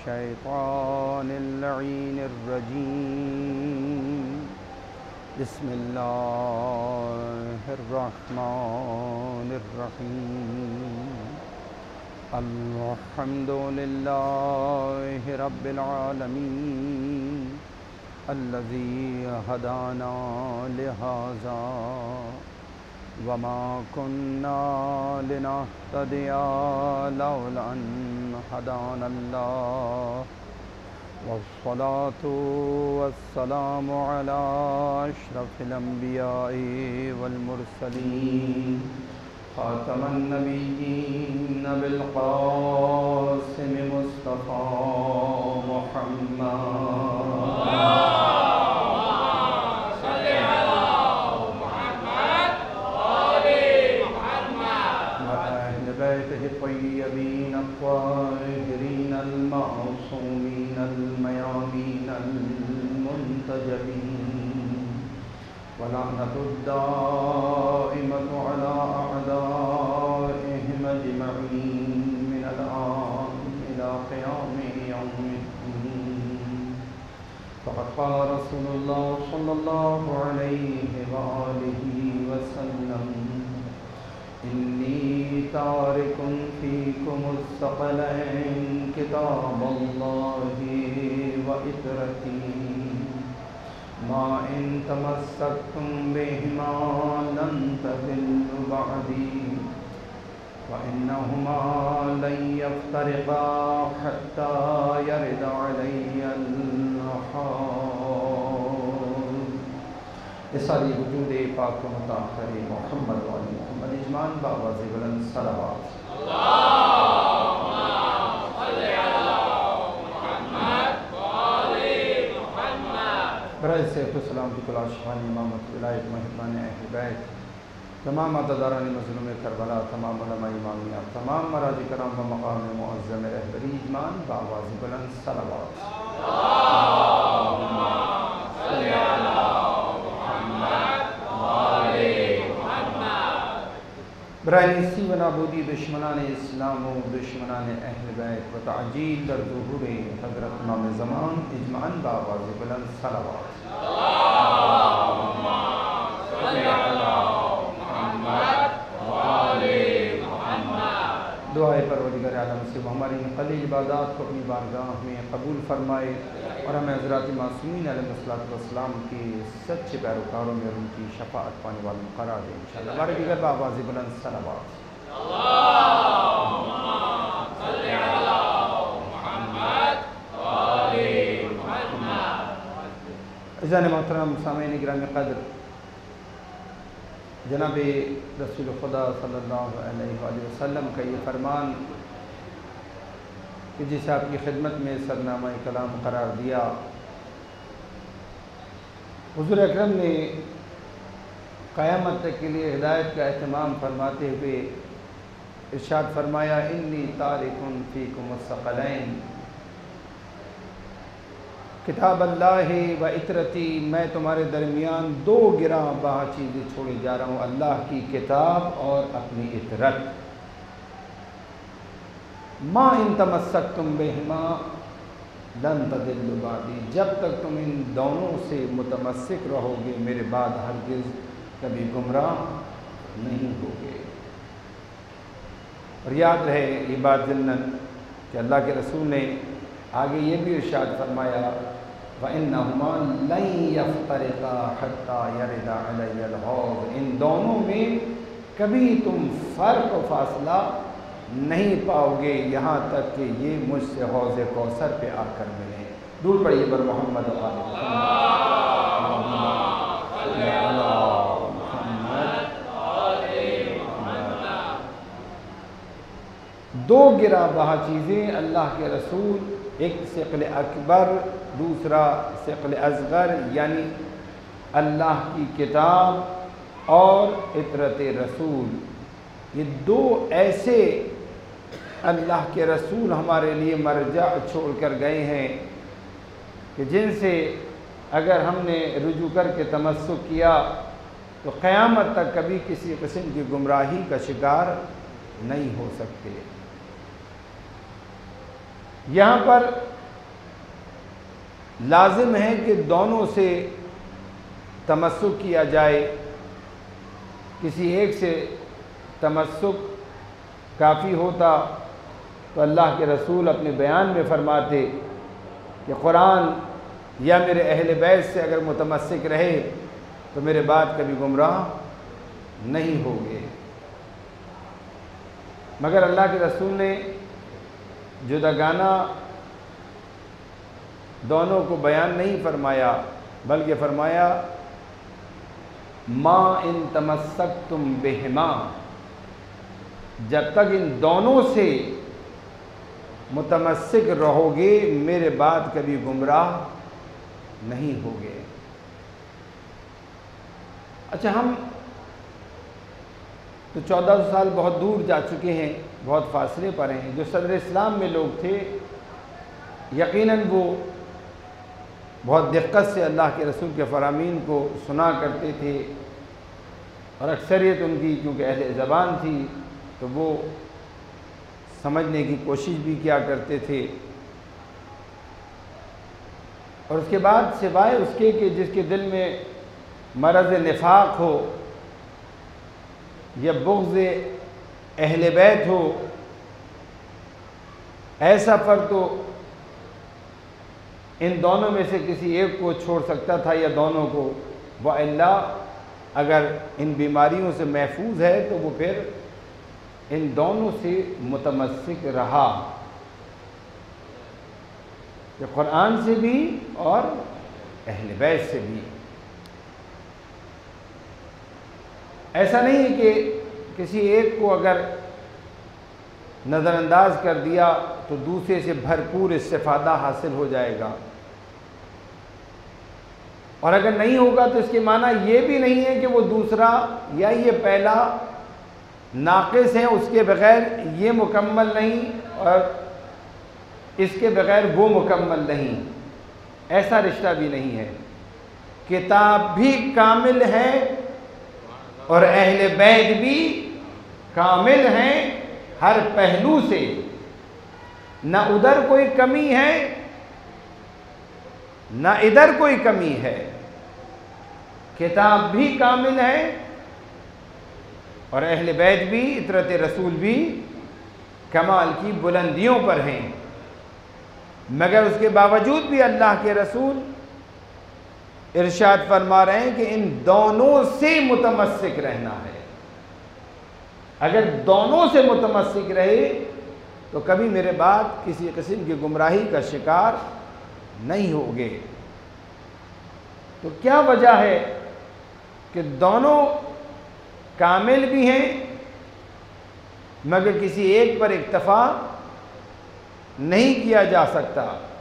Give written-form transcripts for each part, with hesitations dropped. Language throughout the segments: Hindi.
मिनश्शैतानिर लईनिर रजीम। बिस्मिल्लाहिर रहमानिर रहीम। अल्हम्दुलिल्लाहि रब्बिल आलमीन अल्लज़ी हदाना लिहाज़ा वमा कुन्ना लिनहतदिया लौला अन हदानल्लाह वस्सलातु वस्सलामु अला अशरफिल अंबिया'i वल मुरसलीन खातमन नबिय्यीन बिल क़ासिम मुस्तफ़ा मुहम्मद الطيبين الطاهرين المعصومين الميامين المنتجبين ولعنة الدائمة على أعدائهم أجمعين من الآن إلى قيام يوم الدين. فقد قال رسول الله صلى الله عليه وآله وسلم إني تارك فيكم الثقلين كتاب الله وإترتي ما إن تمسكتم بهما لن تضلوا بعدي وإنهما لن يفترقا حتى يرد علي الحوض. सारी वजूद पाक को मता करे मोहम्मद वाली मोहम्मद इजमान बावाज़ बुलंद सलावत। बराए सलाम की कुल आशिक़ान इमामत विलायत मेहरबान अहले बैत तमाम अज़ादारान मज़लूम करबला तमाम उलमा इमामिया तमाम मराज़ करम व मक़ाम मुअज़्ज़म रहबरी इजमान बावाज़ बुलंद सलावत। बराइसी व नाबूदी दुश्मनान इस्लाम व दुश्मनान अहल बैत व ताजील दर ज़ुहूर हज़रत इमाम ज़मान इजमान बावाज़ बुलंद सलावत। दुआए परवरदिगार आलम से वो हमारी क़लील इबादत को अपनी बारगाह में कबूल फरमाए और हमें हज़रात मासूमीन अलैहिस्सलाम के सच्चे पैरोकारों में और उनकी शफ़ाअत पाने वालों करार दे इंशाअल्लाह। हमारे दिगर बावाज़ बुलंद सलावत। अज़ान मोहतरम सामईन गिरामी क़द्र, जनाब रसूल खुदा सल्लल्लाहु अलैहि वसल्लम का ये फरमान कि जिसे आपकी खिदमत में सरनामा कलाम करार दिया, हुज़ूर अकरम ने क़यामत तक के लिए हिदायत का एहतमाम फरमाते हुए इरशाद फरमाया इन्नी तारिकुन फ़ीकुमुस सक़लैन किताब अल्लाह व इतरती, मैं तुम्हारे दरमियान दो गिरा बहा चीज़ें छोड़े जा रहा हूँ, अल्लाह की किताब और अपनी इतरत। मा इन तमस्सकतुम बिहिमा लन तदिल्लु बादी, जब तक तुम इन दोनों से मुतमस्सिक रहोगे मेरे बाद हरगिज़ कभी गुमराह नहीं होगे। और याद रहे ये बात जन्नत कि अल्लाह के रसूल ने आगे ये भी इरशाद फरमाया व इन्नहुमा लन यफ्तरिका हत्ता यरिदा अलैयल हौज़, इन दोनों में कभी तुम फ़र्क व फासला नहीं पाओगे यहाँ तक कि ये मुझसे हौज़ कौसर पे आकर मिले। दूर पड़िए बर मोहम्मद दो गिरा बहा चीज़ें अल्लाह के रसूल, एक सिक़ल अकबर दूसरा सिक़ल असग़र, यानी अल्लाह की किताब और इतरत रसूल, ये दो ऐसे अल्लाह के रसूल हमारे लिए मरजा छोड़ कर गए हैं कि जिनसे अगर हमने रुजू करके तमस्सुक किया तो क़यामत तक कभी किसी किस्म की गुमराही का शिकार नहीं हो सकते। यहाँ पर लाजिम है कि दोनों से तमस्सुक किया जाए। किसी एक से तमस्सुक काफ़ी होता तो अल्लाह के रसूल अपने बयान में फरमाते कि कुरान या मेरे अहले बैत से अगर मुतमस्सिक रहे तो मेरे बाद कभी गुमराह नहीं होंगे। मगर अल्लाह के रसूल ने जुदागाना दोनों को बयान नहीं फरमाया, बल्कि फरमाया माँ इन तमस्सक तुम बेहमा, जब तक इन दोनों से मुतमस्सिक रहोगे मेरे बाद कभी गुमराह नहीं होगे। अच्छा, हम तो 1400 साल बहुत दूर जा चुके हैं, बहुत फासले पर हैं। जो सदर इस्लाम में लोग थे यकीनन वो बहुत दिक्कत से अल्लाह के रसूल के फरामीन को सुना करते थे, और अक्सरियत उनकी क्योंकि अहले ज़बान थी तो वो समझने की कोशिश भी किया करते थे। और उसके बाद सिवाय उसके कि जिसके दिल में मरज़ निफाक हो या बुग़्ज़ अहले बैत हो, ऐसा फ़र्द तो इन दोनों में से किसी एक को छोड़ सकता था या दोनों को। व अल्लाह अगर इन बीमारियों से महफूज है तो वो फिर इन दोनों से मुतमस्सिक रहा, कि कुरान से भी और अहले बैत से भी। ऐसा नहीं है कि किसी एक को अगर नज़रअंदाज कर दिया तो दूसरे से भरपूर इस्तिफ़ादा हासिल हो जाएगा, और अगर नहीं होगा तो इसके माना ये भी नहीं है कि वो दूसरा या ये पहला नाक़िस है, उसके बग़ैर ये मुकम्मल नहीं और इसके बग़ैर वो मुकम्मल नहीं। ऐसा रिश्ता भी नहीं है। किताब भी कामिल है और अहले बैत भी कामिल हैं हर पहलू से, न उधर कोई कमी है न इधर कोई कमी है। किताब भी कामिल है और अहले बैत भी, इतरत रसूल भी कमाल की बुलंदियों पर हैं। मगर उसके बावजूद भी अल्लाह के रसूल इरशाद फरमा रहे हैं कि इन दोनों से मुतमस्सिक रहना है। अगर दोनों से मुतमस्सिक रहे तो कभी मेरे बाद किसी किस्म की गुमराही का शिकार नहीं होगे। तो क्या वजह है कि दोनों कामिल भी हैं मगर किसी एक पर इक्तफा नहीं किया जा सकता,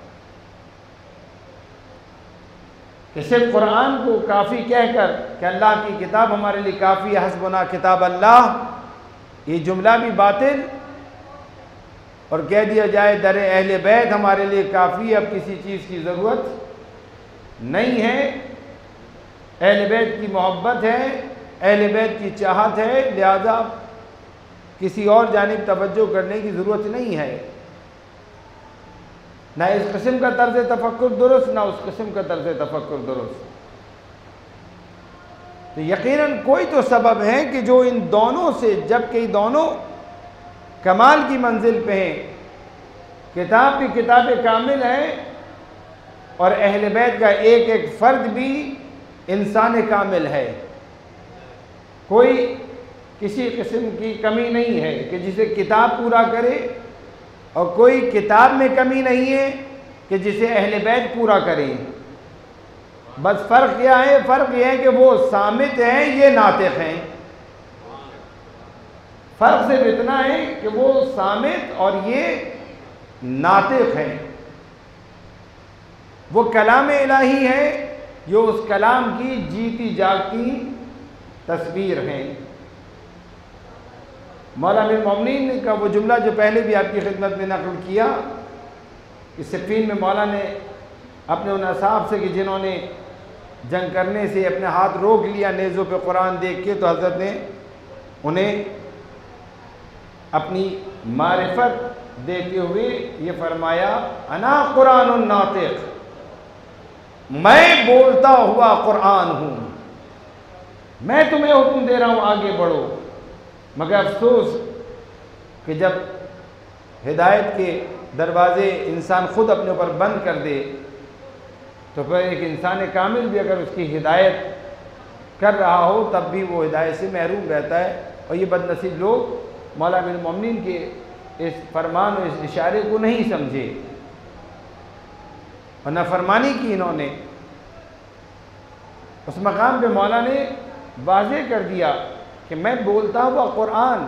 कि सिर्फ कुरान को काफ़ी कहकर कि अल्लाह की किताब हमारे लिए काफ़ी है, हस्बुना किताब अल्लाह, ये जुमला भी बातिल, और कह दिया जाए दर अहले बैत हमारे लिए काफ़ी, अब किसी चीज़ की ज़रूरत नहीं है। अहले बैत की मोहब्बत है, अहले बैत की चाहत है, लिहाजा किसी और जानिब तवज्जो करने की ज़रूरत नहीं है। ना इस किस्म का तर्ज़ तफक्कुर दुरुस्त, ना उस किस्म का तर्ज़ तफक्कुर दुरुस्त। तो यकीनन कोई तो सबब है कि जो इन दोनों से, जबकि दोनों कमाल की मंजिल पे हैं, किताब भी किताब कामिल है और अहले बैत का एक एक फ़र्द भी इंसान कामिल है। कोई किसी किस्म की कमी नहीं है कि जिसे किताब पूरा करे, और कोई किताब में कमी नहीं है कि जिसे अहले बैत पूरा करें। बस फ़र्क क्या है? फ़र्क यह है कि वो सामित हैं, ये नातिक़ हैं। फ़र्क सिर्फ इतना है कि वो सामित और ये नातिक़ हैं। वो कलाम इलाही है, जो उस कलाम की जीती जागती तस्वीर हैं। मौला अमीर मोमिनीन का वो जुमला जो पहले भी आपकी खिदमत में नक़ल किया कि सिफ़ीन में मौला ने अपने उन असहाब से कि जिन्होंने जंग करने से अपने हाथ रोक लिया नेज़ों पे कुरान देख के, तो हज़रत ने उन्हें अपनी मारिफत देते हुए ये फरमाया अना कुरानुन नातिक़, मैं बोलता हुआ कुरान हूँ, मैं तुम्हें हुक्म दे रहा हूँ आगे बढ़ो। मगर अफसोस कि जब हिदायत के दरवाज़े इंसान ख़ुद अपने ऊपर बंद कर दे तो फिर एक इंसान कामिल भी अगर उसकी हिदायत कर रहा हो तब भी वो हिदायत से महरूम रहता है। और ये बदनसीब लोग मौला अमीरुल मोमिनीन के इस फरमान और इस इशारे को नहीं समझे और नाफरमानी की इन्होंने। उस मकाम पे मौला ने वाज़ेह कर दिया कि मैं बोलता हुआ कुरान,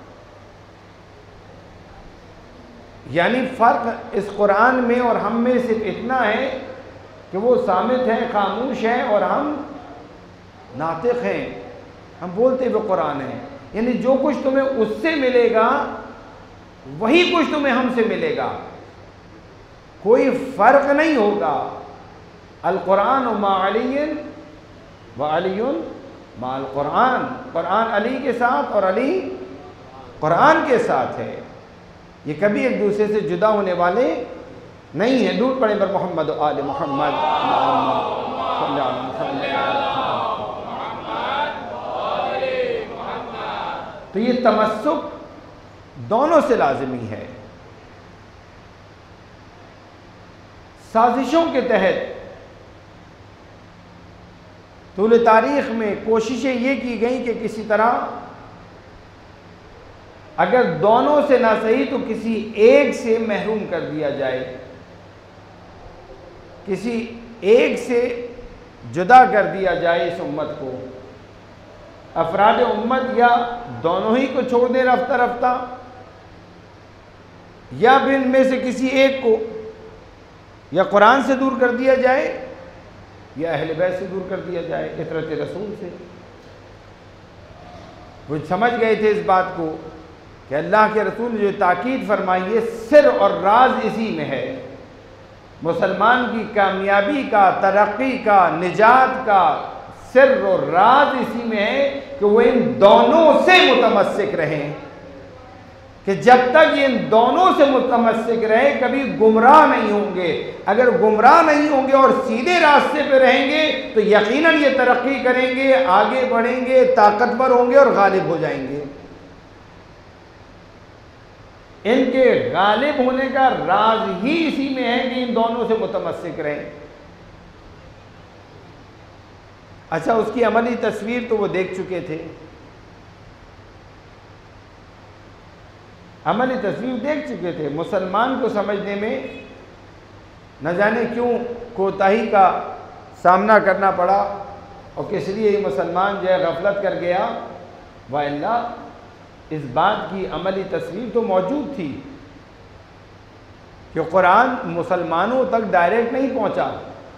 यानी फ़र्क इस कुरान में और हम में सिर्फ इतना है कि वो सामित है, खामोश है, और हम नातिक़ हैं, हम बोलते हुए कुरान हैं। यानी जो कुछ तुम्हें उससे मिलेगा वही कुछ तुम्हें हमसे मिलेगा, कोई फ़र्क नहीं होगा। अल कुरान मा अलीन व अलीन मा अल कुरान, कुरान अली के साथ और अली कुरान के साथ है। ये कभी एक दूसरे से जुदा होने वाले नहीं है। दूर पड़े पर मोहम्मद आले मोहम्मद। तो ये तमस्सुक दोनों से लाजिमी है। साजिशों के तहत तूल तारीख़ में कोशिशें ये की गई कि किसी तरह अगर दोनों से ना सही तो किसी एक से महरूम कर दिया जाए, किसी एक से जुदा कर दिया जाए इस उम्मत को। अफराद उम्मत या दोनों ही को छोड़ दें रफ्ता रफ्ता, या फिर इनमें से किसी एक को या कुरान से दूर कर दिया जाए या अहले बैत से दूर कर दिया जाए, इतरत रसूल से। वो समझ गए थे इस बात को कि अल्लाह के रसूल ने जो ताकीद फरमाई है सिर और राज इसी में है। मुसलमान की कामयाबी का, तरक्की का, निजात का सिर और राज इसी में है कि वो इन दोनों से मुतमस्सिक रहें, कि जब तक ये इन दोनों से मुतमस्सिक रहे कभी गुमराह नहीं होंगे। अगर गुमराह नहीं होंगे और सीधे रास्ते पे रहेंगे तो यकीनन ये तरक्की करेंगे, आगे बढ़ेंगे, ताकतवर होंगे और गालिब हो जाएंगे। इनके गालिब होने का राज ही इसी में है कि इन दोनों से मुतमस्सिक रहें। अच्छा, उसकी अमली तस्वीर तो वो देख चुके थे, अमली तस्वीर देख चुके थे। मुसलमान को समझने में न जाने क्यों कोताही का सामना करना पड़ा और किस लिए ये मुसलमान जो है गफलत कर गया। वाइल्ला इस बात की अमली तस्वीर तो मौजूद थी कि कुरान मुसलमानों तक डायरेक्ट नहीं पहुंचा,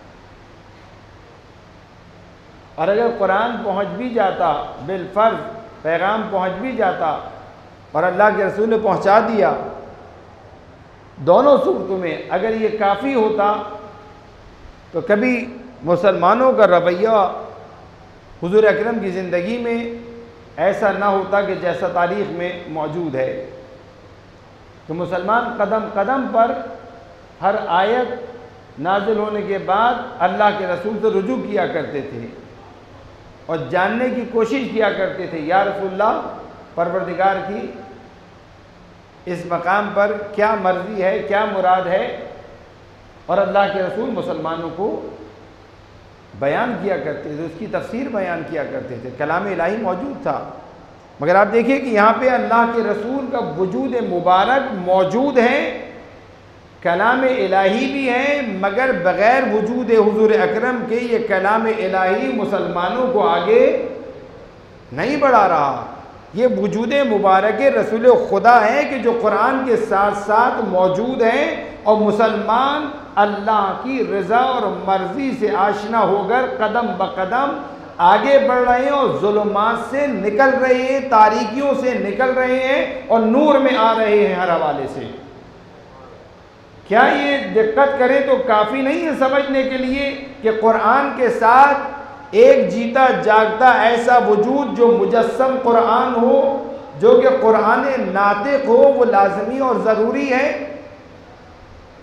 और अगर कुरान पहुंच भी जाता, बिलफर्ज पैगाम पहुंच भी जाता और अल्लाह के रसूल ने पहुंचा दिया दोनों सूरतों में, अगर ये काफ़ी होता तो कभी मुसलमानों का रवैया हुजूर अकरम की ज़िंदगी में ऐसा ना होता कि जैसा तारीख़ में मौजूद है। तो मुसलमान कदम कदम पर हर आयत नाजिल होने के बाद अल्लाह के रसूल से रुजू किया करते थे और जानने की कोशिश किया करते थे, या रसूलल्लाह परवरदिगार की इस मकाम पर क्या मर्ज़ी है, क्या मुराद है। और अल्लाह के रसूल मुसलमानों को बयान किया करते थे, उसकी तफसीर बयान किया करते थे, कलाम इलाही मौजूद था। मगर आप देखिए कि यहाँ पे अल्लाह के रसूल का वजूद मुबारक मौजूद है, कलाम इलाही भी है, मगर बग़ैर वजूद हुजूर अकरम के ये कलाम इलाही मुसलमानों को आगे नहीं बढ़ा रहा। ये वजूद मुबारक रसूल खुदा है कि जो कुरान के साथ साथ मौजूद है और मुसलमान अल्लाह की रज़ा और मर्ज़ी से आशना होकर कदम ब कदम आगे बढ़ रहे हैं और ज़ुल्मात से निकल रहे हैं, तारीकियों से निकल रहे हैं और नूर में आ रहे हैं हर हवाले से। क्या ये दिक्कत करें तो काफ़ी नहीं है समझने के लिए कि कुरान के साथ एक जीता जागता ऐसा वजूद जो मुजस्सम कुरान हो, जो कि कुरान नातिक हो, वो लाजमी और ज़रूरी है।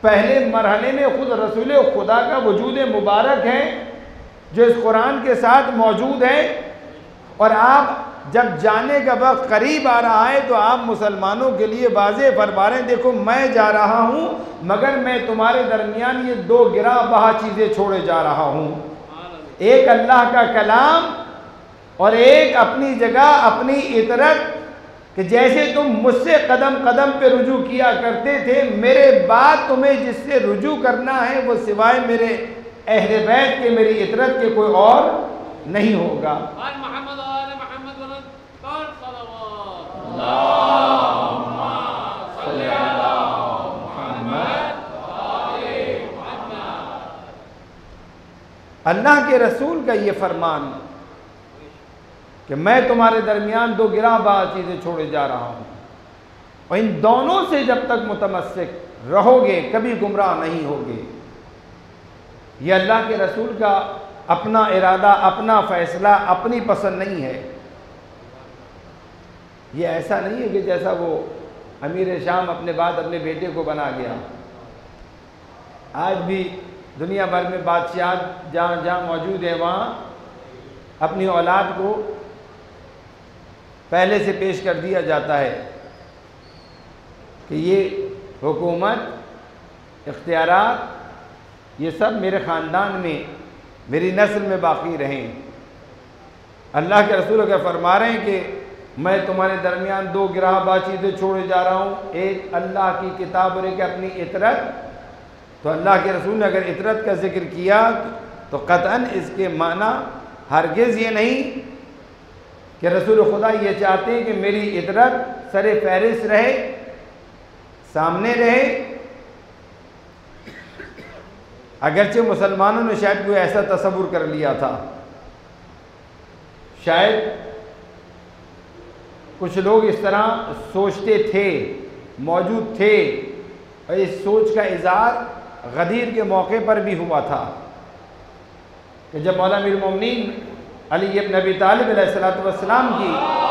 पहले मरहले में खुद रसूल खुदा का वजूद मुबारक है जो इस कुरान के साथ मौजूद है, और आप जब जाने का वक्त करीब आ रहा है तो आप मुसलमानों के लिए वाज़े फरमा रहे हैं, देखो मैं जा रहा हूँ मगर मैं तुम्हारे दरमियान ये दो गिरा बहा चीज़ें छोड़े जा रहा हूँ, एक अल्लाह का कलाम और एक अपनी जगह अपनी इतरत, कि जैसे तुम मुझसे कदम कदम पे रुजू किया करते थे, मेरे बाद तुम्हें जिससे रुजू करना है वो सिवाय मेरे अहले बैत के, मेरी इतरत के कोई और नहीं होगा। अल्लाह के रसूल का ये फरमान कि मैं तुम्हारे दरमियान दो गिराबाज चीज़ें छोड़े जा रहा हूँ, और इन दोनों से जब तक मुतमस्सिक रहोगे कभी गुमराह नहीं होगे। ये अल्लाह के रसूल का अपना इरादा, अपना फ़ैसला, अपनी पसंद नहीं है। ये ऐसा नहीं है कि जैसा वो अमीर शाम अपने बाद अपने बेटे को बना गया। आज भी दुनिया भर में बादशाह जहाँ जहाँ मौजूद है वहाँ अपनी औलाद को पहले से पेश कर दिया जाता है कि ये हुकूमत, इख्तियारात, ये सब मेरे ख़ानदान में, मेरी नस्ल में बाकी रहें। अल्लाह के रसूल क्या फरमा रहे हैं कि मैं तुम्हारे दरमियान दो गिराहबा चीज़ें छोड़े जा रहा हूँ, एक अल्लाह की किताब और एक अपनी इतरत। तो अल्लाह के रसूल ने अगर इतरत का जिक्र किया तो कतअन इसके माना हरगिज़ ये नहीं कि रसूल खुदा ये चाहते हैं कि मेरी इतरत सरे फहरिस्त रहे, सामने रहे। अगरचे मुसलमानों ने शायद कोई ऐसा तसव्वुर कर लिया था, शायद कुछ लोग इस तरह सोचते थे, मौजूद थे, और इस सोच का इज़हार गदीर के मौके पर भी हुआ था कि जब मौला अमीरुल मोमिनीन अली इब्न अबी तालिब अलैहिस्सलातु वस्सलाम की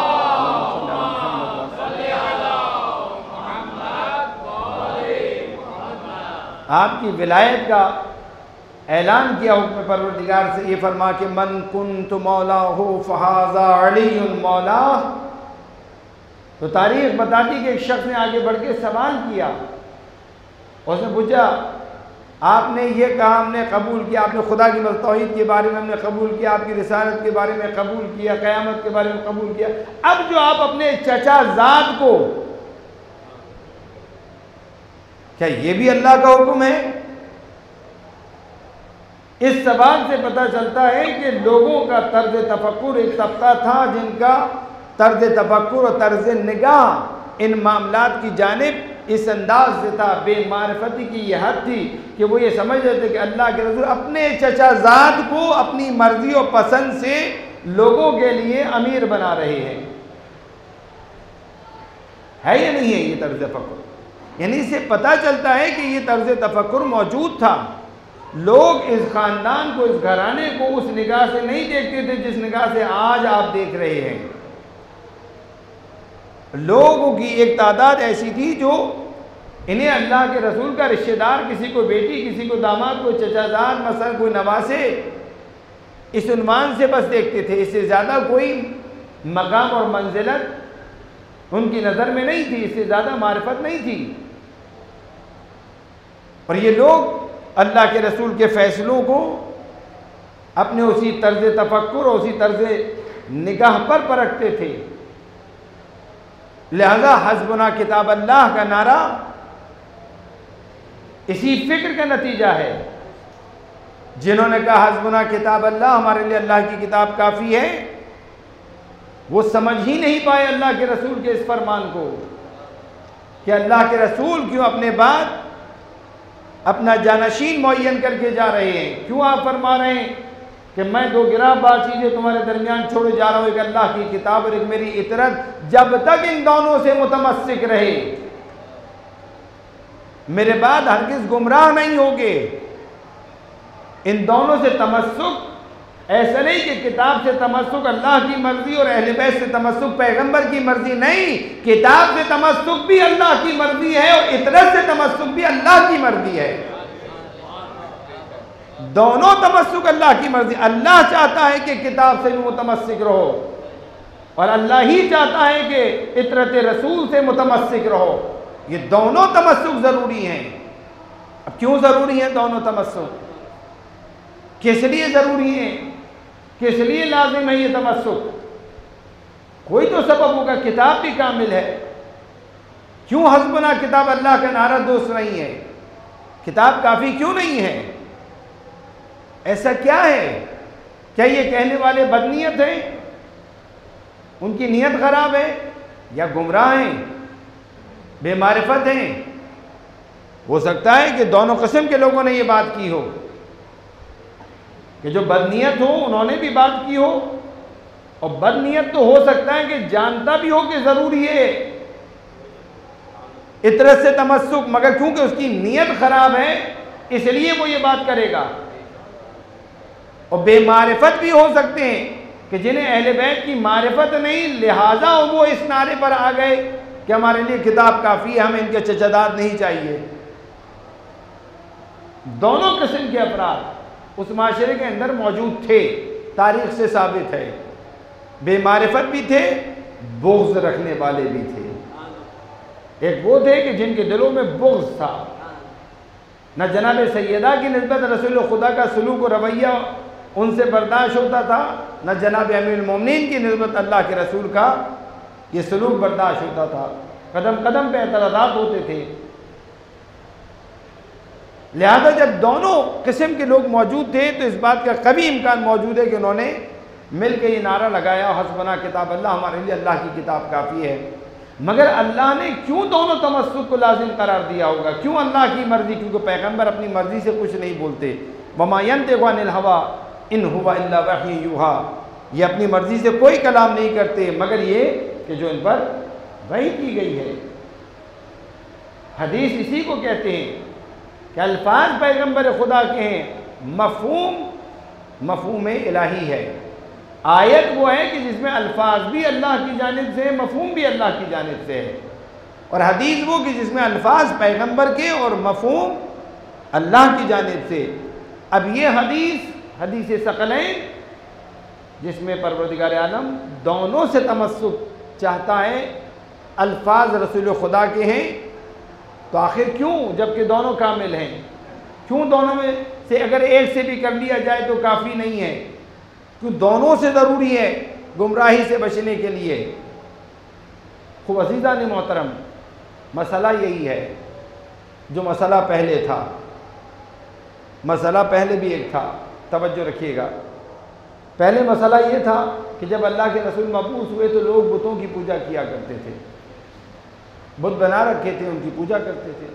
आपकी विलायत का ऐलान किया हुक्म परवरदिगार से, ये फरमा कि मन कुन्तु मौला हो फहाज़ा अलीयुन मौला। तो तारीख़ बताती कि एक शख्स ने आगे बढ़ के सवाल किया, उसने पूछा आपने ये कहा हमने कबूल किया, आपने खुदा की तौहीद के बारे में हमने कबूल किया, आपकी रिसालत के बारे में कबूल किया, क़यामत के बारे में कबूल किया, अब जो आप अपने चचा ज़ाद को, क्या ये भी अल्लाह का हुक्म है? इस सवाल से पता चलता है कि लोगों का तर्ज तफक्कुर, एक तबका था जिनका तर्ज तफक्कुर और तर्ज निगाह इन मामलात की जानिब इस अंदाज से था, बेमारफती की यह हद थी कि वो ये समझ रहे थे कि अल्लाह के रसूल अपने चचा ज़ाद को अपनी मर्जी और पसंद से लोगों के लिए अमीर बना रहे हैं। है या नहीं है ये तर्ज तफक्कुर? यानी इससे पता चलता है कि ये तर्ज तफक्कुर मौजूद था। लोग इस ख़ानदान को, इस घराने को उस निगाह से नहीं देखते थे जिस निगाह से आज आप देख रहे हैं। लोगों की एक तादाद ऐसी थी जो इन्हें अल्लाह के रसूल का रिश्तेदार, किसी को बेटी, किसी को दामाद, कोई चचाजाद, मसलन कोई नवासे, इस उन्वान से बस देखते थे। इससे ज़्यादा कोई मकाम और मंजिलत उनकी नज़र में नहीं थी, इससे ज़्यादा मारिफत नहीं थी। और ये लोग अल्लाह के रसूल के फ़ैसलों को अपने उसी तर्ज तफक्कुर और उसी तर्ज निगाह पर परखते थे। लिहाजा हस्बुना किताब अल्लाह का नारा इसी फिक्र का नतीजा है। जिन्होंने कहा हस्बुना किताब अल्लाह, हमारे लिए अल्लाह की किताब काफ़ी है, वो समझ ही नहीं पाए अल्लाह के रसूल के इस फरमान को कि अल्लाह के रसूल क्यों अपने बाद अपना जानशीन मुअय्यन करके जा रहे हैं। क्यों आप फरमा रहे हैं कि मैं दो गिराबाज चीज़ें तुम्हारे दरमियान छोड़े जा रहा हूँ, एक अल्लाह की किताब और एक मेरी इतरत। जब तक इन दोनों से मुतमस्सिक रहे, मेरे बाद हरगिज़ गुमराह नहीं होगे। इन दोनों से तमस्सुक ऐसा नहीं कि किताब से तमस्सुक अल्लाह की मर्जी और अहले बैत से तमस्सुक पैगंबर की मर्जी, नहीं, किताब से तमस्सुक भी अल्लाह की मर्जी है और इतरत से तमस्सुक भी अल्लाह की मर्जी है। दोनों तमस्सुक अल्लाह की मर्जी। अल्लाह चाहता है कि किताब से भी मुतमस्सिक रहो और अल्लाह ही चाहता है कि इतरत रसूल से मुतमस्सिक रहो। ये दोनों तमस्सुक ज़रूरी हैं। अब क्यों ज़रूरी है दोनों तमस्सुक? किस लिए ज़रूरी है, किस लिए लाजिम है ये तमस्सुक? कोई तो सबब होगा। किताब भी कामिल है, क्यों हस्बुना किताब अल्लाह का नारा दोस्त नहीं है? किताब काफ़ी क्यों नहीं है? ऐसा क्या है? क्या ये कहने वाले बदनीयत हैं, उनकी नीयत ख़राब है, या गुमराह हैं, बेमारिफत हैं? हो सकता है कि दोनों किस्म के लोगों ने ये बात की हो, कि जो बदनीयत हो उन्होंने भी बात की हो, और बदनीयत तो हो सकता है कि जानता भी हो कि ज़रूरी है इतरत से तमस्सुक, मगर क्योंकि उसकी नीयत ख़राब है इसलिए वो ये बात करेगा। और बेमारिफत भी हो सकते हैं कि जिन्हें अहले बैत की मारिफत नहीं, लिहाजा वो इस नारे पर आ गए कि हमारे लिए किताब काफ़ी है, हमें इनके चचदाद नहीं चाहिए। दोनों किस्म के अफराद उस माशरे के अंदर मौजूद थे, तारीख से साबित है। बेमारिफत भी थे, बुग़्ज़ रखने वाले भी थे। एक वो थे कि जिनके दिलों में बुग़्ज़ था, न जनाब सैयदा की निस्बत रसूल खुदा का सलूक और रवैया उनसे बर्दाश्त होता था, न जनाब अमीरुल मोमिनीन की निस्बत अल्लाह के रसूल का ये सलूक बर्दाश्त होता था। कदम कदम पे एतराज़ात होते थे। लिहाजा जब दोनों किस्म के लोग मौजूद थे तो इस बात का कभी इम्कान मौजूद है कि उन्होंने मिल के ये नारा लगाया, हस्बना किताब अल्लाह, हमारे लिए अल्लाह की किताब काफ़ी है। मगर अल्लाह ने क्यों दोनों तमस्सुक को लाजिम करार दिया होगा? क्यों अल्लाह की मर्ज़ी? क्योंकि पैगम्बर अपनी मर्ज़ी से कुछ नहीं बोलते। वमा यंतिक़ु अनिल हवा इन हुवा इल्ला वही यूहा, ये अपनी मर्ज़ी से कोई कलाम नहीं करते मगर ये कि जो इन पर वही की गई है। हदीस इसी को कहते हैं कि अल्फाज पैगम्बर खुदा के हैं, मफ़हूम इलाही है। आयत वो है कि जिसमें अल्फाज भी अल्लाह की जानिब से है, मफ़हूम भी अल्लाह की जानिब से है। और हदीस वो कि जिसमें अल्फाज पैगम्बर के और मफ़हूम अल्लाह की जानिब से। अब ये हदीस सकलैन जिसमें परवरदिगार आलम दोनों से तमस्सुक चाहता है, अल्फाज रसूल खुदा के हैं, तो आखिर क्यों, जबकि दोनों कामिल हैं, क्यों दोनों में से अगर एक से भी कर लिया जाए तो काफ़ी नहीं है? क्यों दोनों से ज़रूरी है गुमराही से बचने के लिए? खूब अज़ीज़ान मोहतरम, मसला यही है जो मसला पहले था। मसला पहले भी एक था, तवज्जो रखिएगा। पहले मसला ये था कि जब अल्लाह के रसूल मबूस हुए तो लोग बुतों की पूजा किया करते थे, बुत बना रखे थे, उनकी पूजा करते थे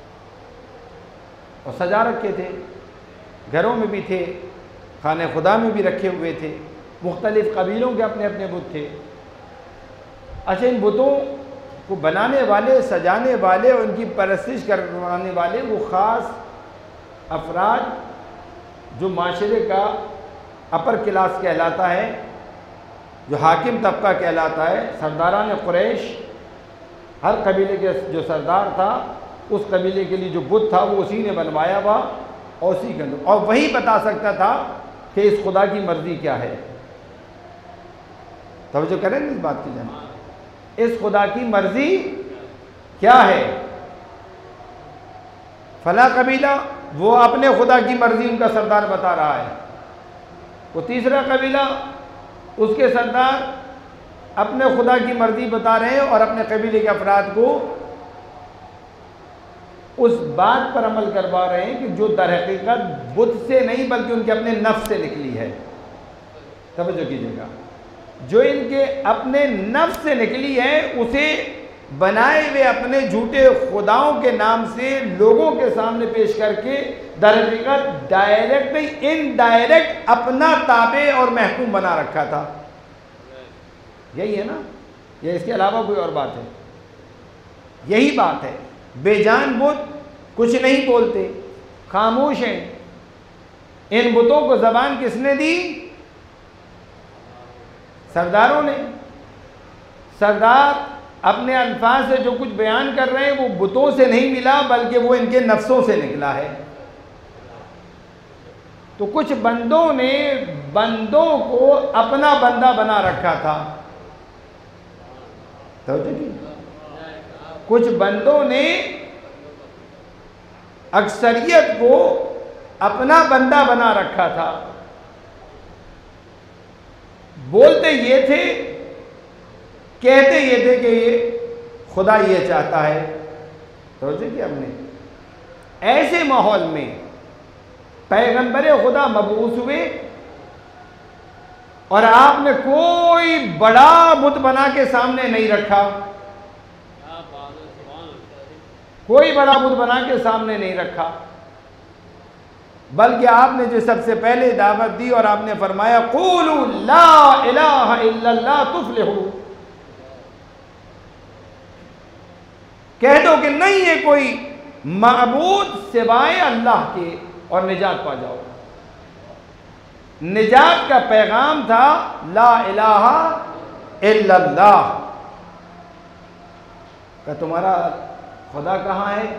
और सजा रखे थे, घरों में भी थे, खाने खुदा में भी रखे हुए थे। मुख्तलिफ़ कबीलों के अपने अपने बुत थे। अच्छा, इन बुतों को बनाने वाले, सजाने वाले और उनकी परस्तिश करवाने वाले वो ख़ास अफराद जो माशरे का अपर क्लास कहलाता है, जो हाकिम तबका कहलाता है, सरदारान कुरैश, हर कबीले के जो सरदार था उस कबीले के लिए जो बुत था वो उसी ने बनवाया हुआ और उसी के अंदर, और वही बता सकता था कि इस खुदा की मर्ज़ी क्या है। तवज्जो करें इस बात की जाने, इस खुदा की मर्ज़ी क्या है? फला कबीला वो अपने खुदा की मर्ज़ी उनका सरदार बता रहा है, वो तीसरा कबीला उसके सरदार अपने खुदा की मर्ज़ी बता रहे हैं और अपने कबीले के अफराद को उस बात पर अमल करवा रहे हैं कि जो दर हकीकत बुत से नहीं बल्कि उनके अपने नफ्स से निकली है। तवज्जो कीजिएगा, जो इनके अपने नफ्स से निकली है उसे बनाए हुए अपने झूठे खुदाओं के नाम से लोगों के सामने पेश करके दर हकीकत डायरेक्ट नहीं इनडायरेक्ट अपना ताबे और महकूम बना रखा था। यही है ना, ये इसके अलावा कोई और बात है? यही बात है। बेजान बुत कुछ नहीं बोलते, खामोश हैं। इन बुतों को ज़बान किसने दी? सरदारों ने। सरदार अपने अल्फाज से जो कुछ बयान कर रहे हैं वो बुतों से नहीं मिला, बल्कि वो इनके नफ्सों से निकला है। तो कुछ बंदों ने बंदों को अपना बंदा बना रखा था। तो कुछ बंदों ने अक्सरियत को अपना बंदा बना रखा था। बोलते ये थे, कहते ये थे कि ये खुदा ये चाहता है। समझे कि हमने ऐसे माहौल में पैगंबर खुदा मबूस हुए और आपने कोई बड़ा बुत बना के सामने नहीं रखा, कोई बड़ा बुत बना के सामने नहीं रखा, बल्कि आपने जो सबसे पहले दावत दी और आपने फरमाया क़ूलू ला इलाहा इल्लल्लाह तुफ़्लिहू, कह दो कि नहीं है कोई माबूद सिवाय अल्लाह के और निजात पा जाओ। निजात का पैगाम था ला इलाहा इल्लल्लाह का। तुम्हारा खुदा कहाँ है?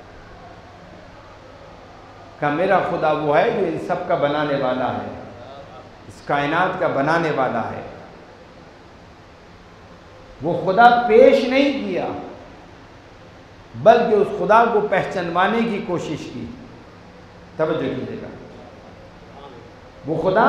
का मेरा खुदा वो है जो इन सब का बनाने वाला है, इस कायनात का बनाने वाला है। वो खुदा पेश नहीं किया, बल्कि उस खुदा को पहचानवाने की कोशिश की। तवज्जो कीजिएगा, वो खुदा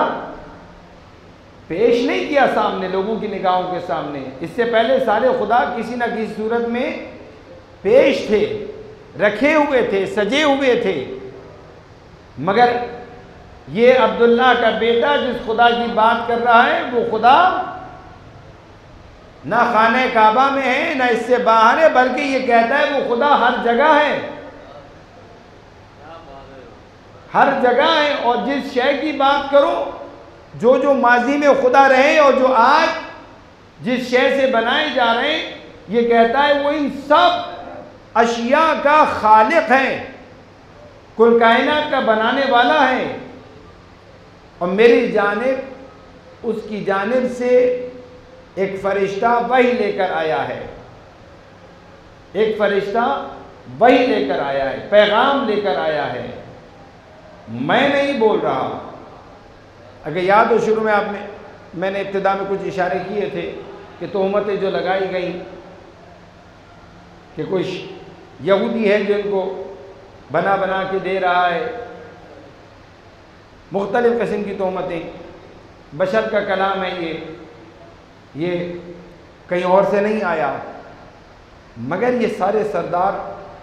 पेश नहीं किया सामने लोगों की निगाहों के सामने। इससे पहले सारे खुदा किसी न किसी सूरत में पेश थे, रखे हुए थे, सजे हुए थे। मगर ये अब्दुल्ला का बेटा जिस खुदा की बात कर रहा है, वो खुदा ना खाने काबा में है ना इससे बाहर है, बल्कि ये कहता है वो खुदा हर जगह है, हर जगह है। और जिस शय की बात करो, जो जो माजी में खुदा रहे और जो आज जिस शय से बनाए जा रहे हैं, ये कहता है वो इन सब अशिया का खालिक है, कुल कायनात का बनाने वाला है। और मेरी जानिब उसकी जानिब से एक फरिश्ता वही लेकर आया है, एक फरिश्ता वही लेकर आया है, पैगाम लेकर आया है। मैं नहीं बोल रहा। अगर याद हो शुरू में मैंने इब्तिदा में कुछ इशारे किए थे कि तोहमतें जो लगाई गई कि कुछ यहूदी है जो इनको बना बना के दे रहा है, मुख्तलिफ़ किस्म की तोहमतें, बशर का कलाम है ये कहीं और से नहीं आया। मगर ये सारे सरदार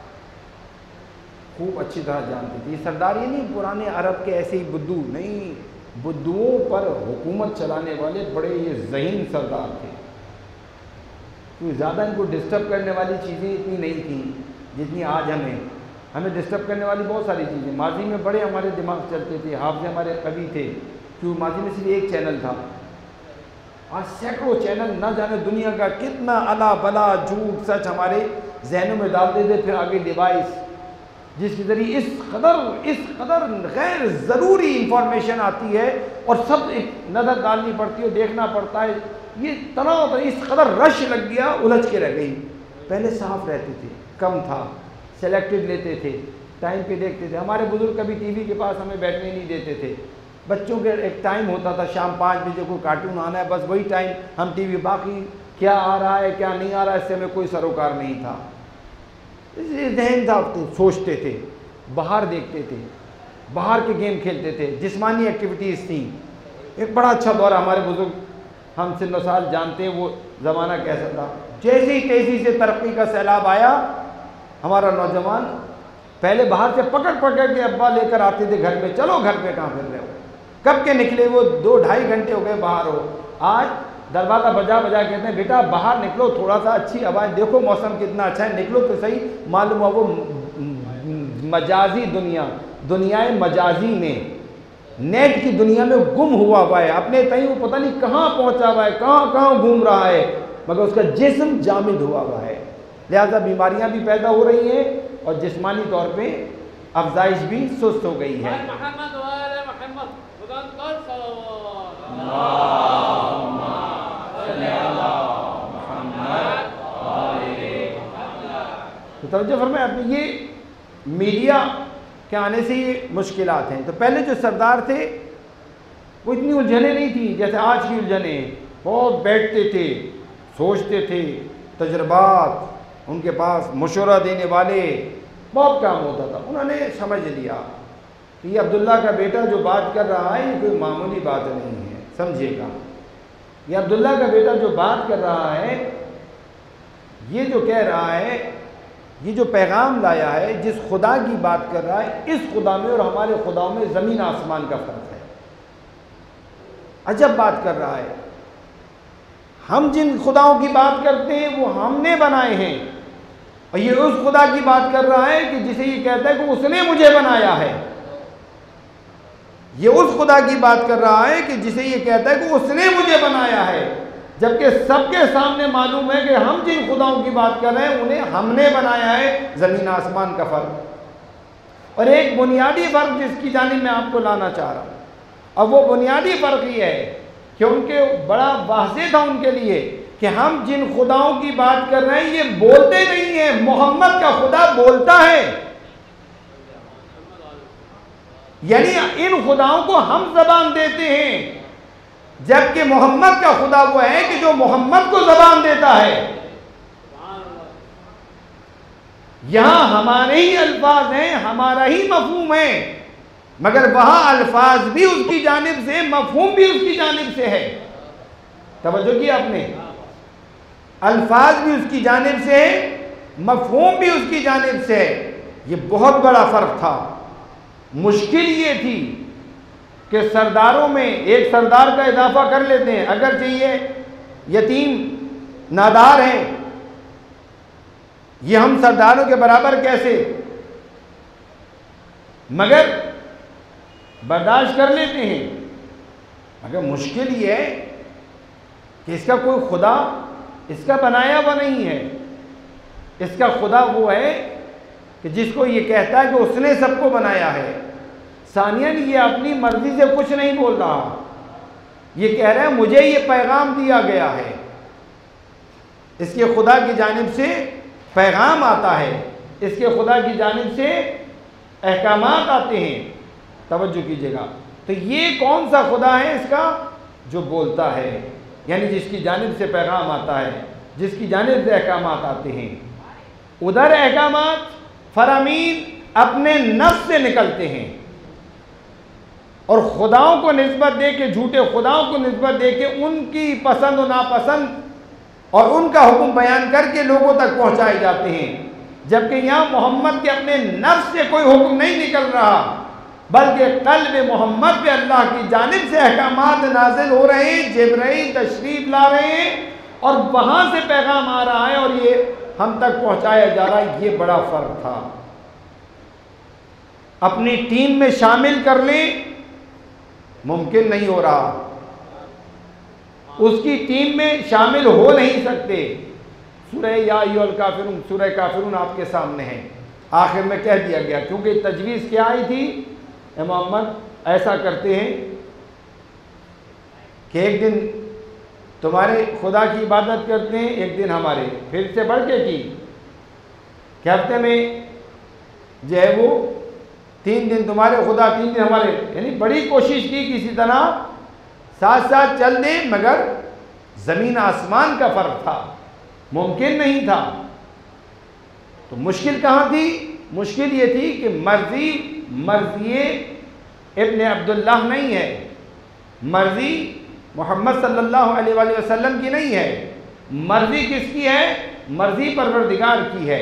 खूब अच्छी तरह जानते थे। ये सरदार ये नहीं पुराने अरब के ऐसे ही बुद्धू नहीं, बुद्धुओं पर हुकूमत चलाने वाले बड़े ये ज़हीन सरदार थे। तो ज़्यादा इनको डिस्टर्ब करने वाली चीज़ें इतनी नहीं थी जितनी आज हमें डिस्टर्ब करने वाली बहुत सारी चीज़ें। माजी में बड़े हमारे दिमाग चलते थे, हाफ़िज़ हमारे कवि थे, क्योंकि माजी में सिर्फ एक चैनल था। आज सैकड़ों चैनल, ना जाने दुनिया का कितना अला बला झूठ सच हमारे जहनों में डाल देते। फिर आगे डिवाइस जिसके ज़रिए इस कदर गैर ज़रूरी इंफॉर्मेशन आती है और सब एक नज़र डालनी पड़ती है, देखना पड़ता है। ये तनाव इस कदर रश लग गया, उलझ के रह गई। पहले साफ रहते थे, कम था, सेलेक्टेड लेते थे, टाइम पे देखते थे। हमारे बुजुर्ग कभी टीवी के पास हमें बैठने नहीं देते थे। बच्चों के एक टाइम होता था, शाम 5 बजे को कार्टून आना है, बस वही टाइम हम टीवी, बाकी क्या आ रहा है क्या नहीं आ रहा है इससे हमें कोई सरोकार नहीं था। जहन था, सोचते थे, बाहर देखते थे, बाहर के गेम खेलते थे, जिस्मानी एक्टिविटीज़ थी। एक बड़ा अच्छा दौर, हमारे बुजुर्ग हम सिन्न साल जानते हैं वो ज़माना कैसा था। जैसे ही तेज़ी से तरक्की का सैलाब आया, हमारा नौजवान पहले बाहर से पकड़ के अब्बा लेकर आते थे घर पे, चलो घर पे कहाँ फिर रहे हो, कब के निकले वो 2-2.5 घंटे हो गए बाहर हो। आज दरवाज़ा बजा कहते हैं बेटा बाहर निकलो, थोड़ा सा अच्छी आवाज़, देखो मौसम कितना अच्छा है, निकलो तो सही। मालूम है वो मजाजी दुनियाए मजाजी में, नेट की दुनिया में गुम हुआ है, अपने तई वो पता नहीं कहाँ पहुँचा हुआ है, कहाँ घूम रहा है, मगर उसका जिस्म जामिद हुआ है। लिहाजा बीमारियाँ भी पैदा हो रही हैं और जिस्मानी तौर पे अफजाइश भी सुस्त हो गई है। तो तवज्जो फरमाएं आपने, ये मीडिया के आने से ये मुश्किलात हैं। तो पहले जो सरदार थे वो इतनी उलझने नहीं थी जैसे आज की उलझने। बहुत बैठते थे, सोचते थे, तजर्बात, उनके पास मशवरा देने वाले, बहुत काम होता था। उन्होंने समझ लिया कि ये अब्दुल्ला का बेटा जो बात कर रहा है ये कोई मामूली बात नहीं है, समझिएगा। ये अब्दुल्ला का बेटा जो बात कर रहा है, ये जो कह रहा है, ये जो पैगाम लाया है, जिस खुदा की बात कर रहा है, इस खुदा में और हमारे खुदाओं में ज़मीन आसमान का फ़र्क है। अजब बात कर रहा है। हम जिन खुदाओं की बात करते हैं वो हमने बनाए हैं, और ये उस खुदा की बात कर रहा है कि जिसे ये कहता है कि उसने मुझे बनाया है। ये उस खुदा की बात कर रहा है कि जिसे ये कहता है कि उसने मुझे बनाया है, जबकि सबके सामने मालूम है कि हम जिन खुदाओं की बात कर रहे हैं उन्हें हमने बनाया है। ज़मीन आसमान का फ़र्क। और एक बुनियादी फ़र्क जिसकी जानिब मैं आपको लाना चाह रहा हूँ, और वो बुनियादी फ़र्क ये है कि उनके बड़ा वाज़ेह था उनके लिए कि हम जिन खुदाओं की बात कर रहे हैं ये बोलते नहीं है, मोहम्मद का खुदा बोलता है। यानी इन खुदाओं को हम ज़बान देते हैं, जबकि मोहम्मद का खुदा वो है कि जो मोहम्मद को ज़बान देता है। यहां हमारे ही अल्फाज हैं, हमारा ही मफहूम है, मगर वहां अल्फाज भी उसकी जानिब से, मफहूम भी उसकी जानिब से है। तवज्जो की आपने, अल्फाज भी उसकी जानिब से है, मफहूम भी उसकी जानिब से है। ये बहुत बड़ा फ़र्क था। मुश्किल ये थी कि सरदारों में एक सरदार का इजाफा कर लेते हैं, अगर चाहिए यतीम नादार हैं, ये हम सरदारों के बराबर कैसे, मगर बर्दाश्त कर लेते हैं। मगर मुश्किल ये है कि इसका कोई खुदा इसका बनाया हुआ नहीं है। इसका खुदा वो है कि जिसको ये कहता है कि उसने सबको बनाया है। सानियन ये अपनी मर्जी से कुछ नहीं बोल रहा, ये कह रहा है मुझे ये पैगाम दिया गया है। इसके खुदा की जानिब से पैगाम आता है, इसके खुदा की जानिब से अहकामात आते हैं। तवज्जो कीजिएगा। तो ये कौन सा खुदा है इसका, जो बोलता है, यानी जिसकी जानिब से पैगाम आता है, जिसकी जानिब से अहकामात आते हैं। उधर अहकामात फरामीन अपने नफ्स से निकलते हैं और खुदाओं को निस्बत दे के, झूठे खुदाओं को निस्बत दे के उनकी पसंद और नापसंद और उनका हुक्म बयान करके लोगों तक पहुंचाए जाते हैं। जबकि यहाँ मोहम्मद के अपने नफ्स से कोई हुक्म नहीं निकल रहा, बल्कि कल्ब मोहम्मद पे अल्लाह की जानिब से अहकामात नाजिल हो रहे हैं, जिब्राइल तशरीफ ला रहे हैं और वहाँ से पैगाम आ रहा है और ये हम तक पहुँचाया जा रहा है। ये बड़ा फ़र्क था। अपनी टीम में शामिल कर लें, मुमकिन नहीं हो रहा। उसकी टीम में शामिल हो नहीं सकते। सूरह या अय्युहल काफिरून, सूरह काफिरून आपके सामने है, आखिर में कह दिया गया। क्योंकि तजवीज़ क्या आई थी, मोहम्मद ऐसा करते हैं कि एक दिन तुम्हारे खुदा की इबादत करते हैं, एक दिन हमारे, फिर से बढ़ के की कि हफ्ते में जो है वो 3 दिन तुम्हारे खुदा, 3 दिन हमारे, यानी बड़ी कोशिश की किसी तरह साथ साथ चल दें, मगर ज़मीन आसमान का फ़र्क था, मुमकिन नहीं था। तो मुश्किल कहाँ थी? मुश्किल ये थी कि मर्ज़ी इब्न अब्दुल्लाह नहीं है, मर्ज़ी मोहम्मद सल्लल्लाहु अलैहि वसल्लम की नहीं है। मर्ज़ी किसकी है? मर्ज़ी परवरदिगार की है।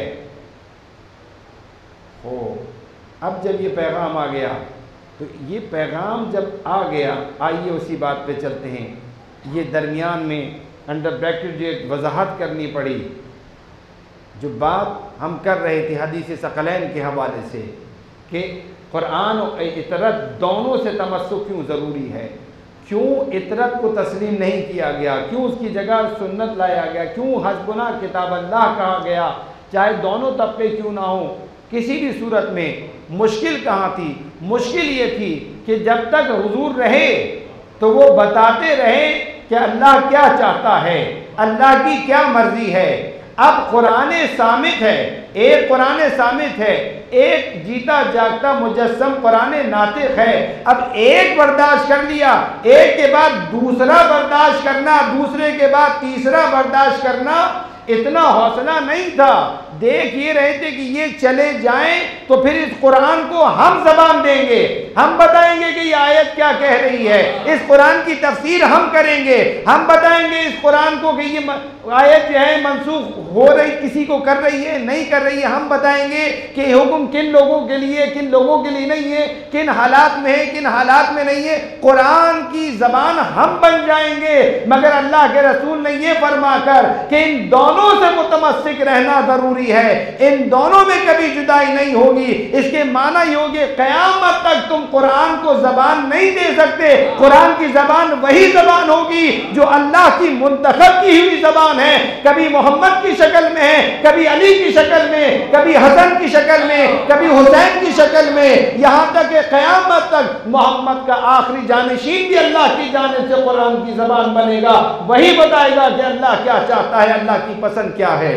अब जब ये पैगाम आ गया, तो ये पैगाम जब आ गया, आइए उसी बात पे चलते हैं। ये दरमियान में अंडर ब्रैकेट जो एक वजाहत करनी पड़ी, जो बात हम कर रहे थे हदीस सकलैन के हवाले से कि कुरान और इतरत दोनों से तमस्सुक क्यों ज़रूरी है, क्यों इतरत को तस्लीम नहीं किया गया, क्यों उसकी जगह सुन्नत लाया गया, क्यों हस्बुना किताब अल्लाह कहा गया, चाहे दोनों तबके क्यों ना हो, किसी भी सूरत में। मुश्किल कहाँ थी? मुश्किल ये थी कि जब तक हुजूर रहे तो वो बताते रहे कि अल्लाह क्या चाहता है, अल्लाह की क्या मर्जी है। अब कुरान सामित है, एक कुरान सामित है, एक जीता जागता मुजस्सम कुरान नातिक है। अब एक बर्दाश्त कर लिया, एक के बाद दूसरा बर्दाश्त करना, दूसरे के बाद तीसरा बर्दाश्त करना, इतना हौसला नहीं था। देख ये रहे थे कि ये चले जाएं तो फिर इस कुरान को हम जबान देंगे, हम बताएंगे कि ये आयत क्या कह रही है, इस कुरान की तफसीर हम करेंगे, हम बताएंगे इस कुरान को कि ये आयत जो है मनसूख हो रही, किसी को कर रही है, नहीं कर रही है, हम बताएंगे कि हुक्म किन लोगों के लिए, किन लोगों के लिए नहीं है, किन हालात में है, किन हालात में नहीं है। कुरान की जबान हम बन जाएंगे। मगर अल्लाह के रसूल ने यह फरमाकर कि इन दोनों से मुतमस्सिक रहना जरूरी है, इन दोनों में कभी जुदाई नहीं होगी। इसके माना ये होगी क़यामत तक तुम कुरान को जबान नहीं दे सकते। कुरान की जबान वही जबान होगी जो अल्लाह की मुंतखब की हुई जबान है। कभी मोहम्मद की शक्ल में है, कभी अली की शक्ल में, कभी हसन की शक्ल में, कभी हुसैन की शक्ल में, यहाँ तक कि क़यामत तक मोहम्मद का आखिरी जानशीन भी अल्लाह की जानिब से कुरान की जबान बनेगा। वही बताएगा कि अल्लाह क्या चाहता है, अल्लाह की पसंद क्या है।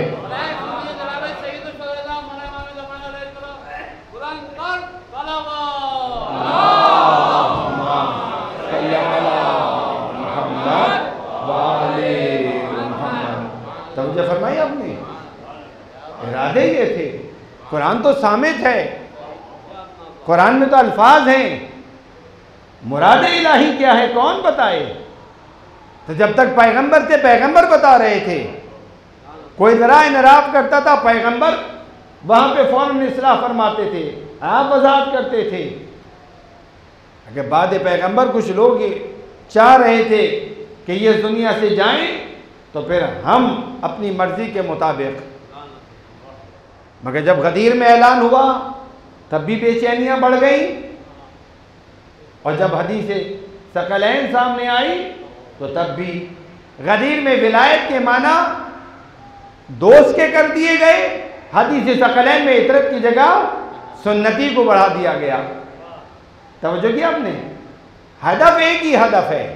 तवज्जो फरमाई आपने, इरादे ये थे। कुरान तो सामित है, कुरान में तो अल्फाज हैं, मुराद इलाही क्या है कौन बताए। तो जब तक पैगंबर थे, पैगंबर बता रहे थे। कोई जरा इनराफ करता था, पैगंबर वहां पे फौरन इस्लाह फरमाते थे, आप वजाहत करते थे। अगर बाद पैगंबर कुछ लोग चाह रहे थे कि ये दुनिया से जाएं, तो फिर हम अपनी मर्जी के मुताबिक। मगर जब गदीर में ऐलान हुआ तब भी बेचैनियां बढ़ गई, और जब हदीस सकलैन सामने आई तो तब भी गदीर में विलायत के माना दोस्त के कर दिए गए, हदीस सकलैन में इतरत की जगह सुन्नती को बढ़ा दिया गया। तवज्जो किया आपने, हदफ एक ही हदफ है,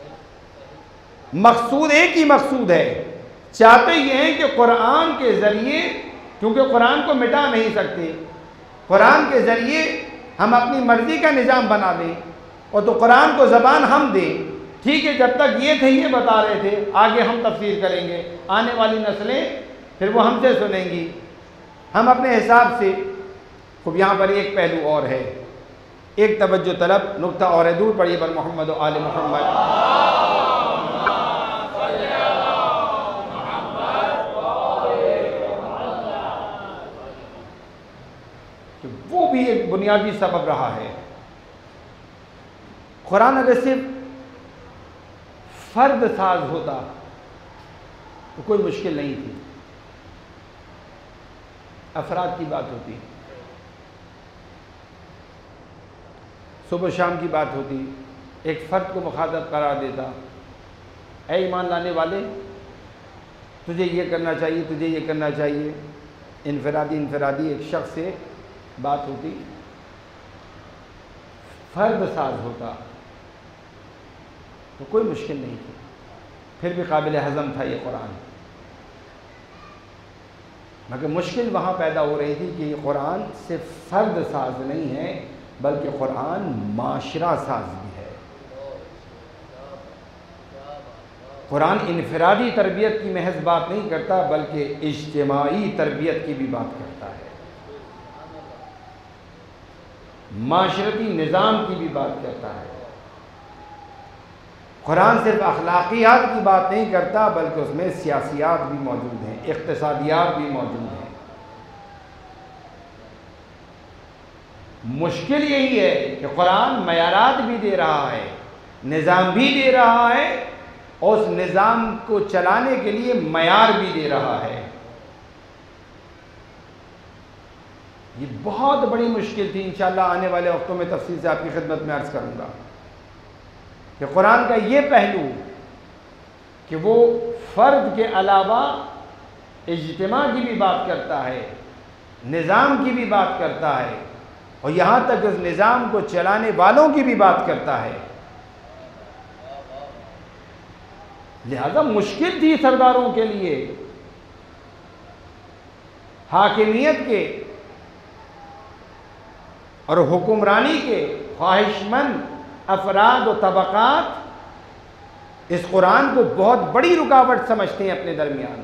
मकसूद एक ही मकसूद है। चाहते ये हैं कि कुरान के ज़रिए, क्योंकि कुरान को मिटा नहीं सकते, कुरान के ज़रिए हम अपनी मर्ज़ी का निज़ाम बना लें, और तो कुरान को ज़बान हम दें। ठीक है, जब तक ये थे ये बता रहे थे, आगे हम तफसीर करेंगे, आने वाली नस्लें फिर वो हमसे सुनेंगी, हम अपने हिसाब से। खूब यहाँ पर एक पहलू और है, एक तवज्जो तलब नुक्ता और है, दूर पढ़िए पर मोहम्मद व आले मोहम्मद। वो भी एक बुनियादी सबब रहा है। कुरान अगर सिर्फ फर्द साज होता तो कोई मुश्किल नहीं थी, अफराद की बात होती, सुबह शाम की बात होती, एक फ़र्द को मुखातब करार देता, ऐ ईमान लाने वाले तुझे ये करना चाहिए, तुझे ये करना चाहिए। इनफरादी एक शख्स से बात होती, फ़र्द साज होता तो कोई मुश्किल नहीं थी, फिर भी काबिल हज़म था ये कुरान। मगर मुश्किल वहाँ पैदा हो रही थी कि ये कुरान सिर्फ फ़र्द साज नहीं है, बल्कि कुरान माशरा साज भी है। कुरान इनफरादी तरबियत की महज बात नहीं करता, बल्कि इज्तिमाई तरबियत की भी बात करता है, माशरती निज़ाम की भी बात करता है। कुरान सिर्फ अखलाकियात की बात नहीं करता, बल्कि उसमें सियासियात भी मौजूद हैं, इक़्तिसादियात भी मौजूद हैं। मुश्किल यही है कि कुरान मयारात भी दे रहा है, निज़ाम भी दे रहा है, और उस निज़ाम को चलाने के लिए मयार भी दे रहा है। ये बहुत बड़ी मुश्किल थी। इंशाअल्लाह आने वाले वक्तों में तफसील से आपकी खिदमत में अर्ज़ करूँगा कि कुरान का ये पहलू कि वो फ़र्द के अलावा इज्तिमा की भी बात करता है, निज़ाम की भी बात करता है, और यहाँ तक उस निज़ाम को चलाने वालों की भी बात करता है। लिहाजा मुश्किल थी सरदारों के लिए। हाकिमियत के और हुक्मरानी के ख्वाहिशमंद अफराद व तबक़ात इस कुरान को बहुत बड़ी रुकावट समझते हैं अपने दरमियान।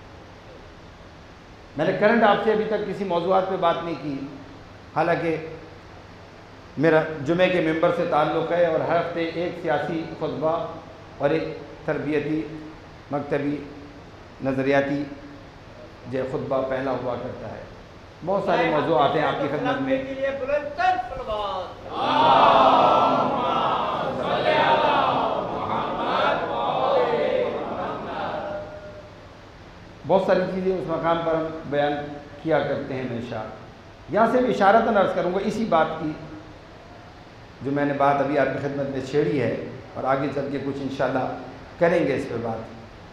मैंने करंट आपसे अभी तक किसी मौज़ूआत पे बात नहीं की, हालांकि मेरा जुमे के मेंबर से ताल्लुक़ है और हर हफ्ते एक सियासी खुतबा और एक तरबियती मकतबी नज़रियाती जो खुतबा पहला हुआ करता है। बहुत सारे मौजू आते हैं आपकी खिदमत में। बहुत सारी चीज़ें उस मकाम पर हम बयान किया करते हैं हमेशा। यहाँ से इशारतन अर्ज़ करूँगा इसी बात की जो मैंने बात अभी आपकी खिदमत में छेड़ी है, और आगे चल के कुछ इंशाल्लाह करेंगे इस पर बात।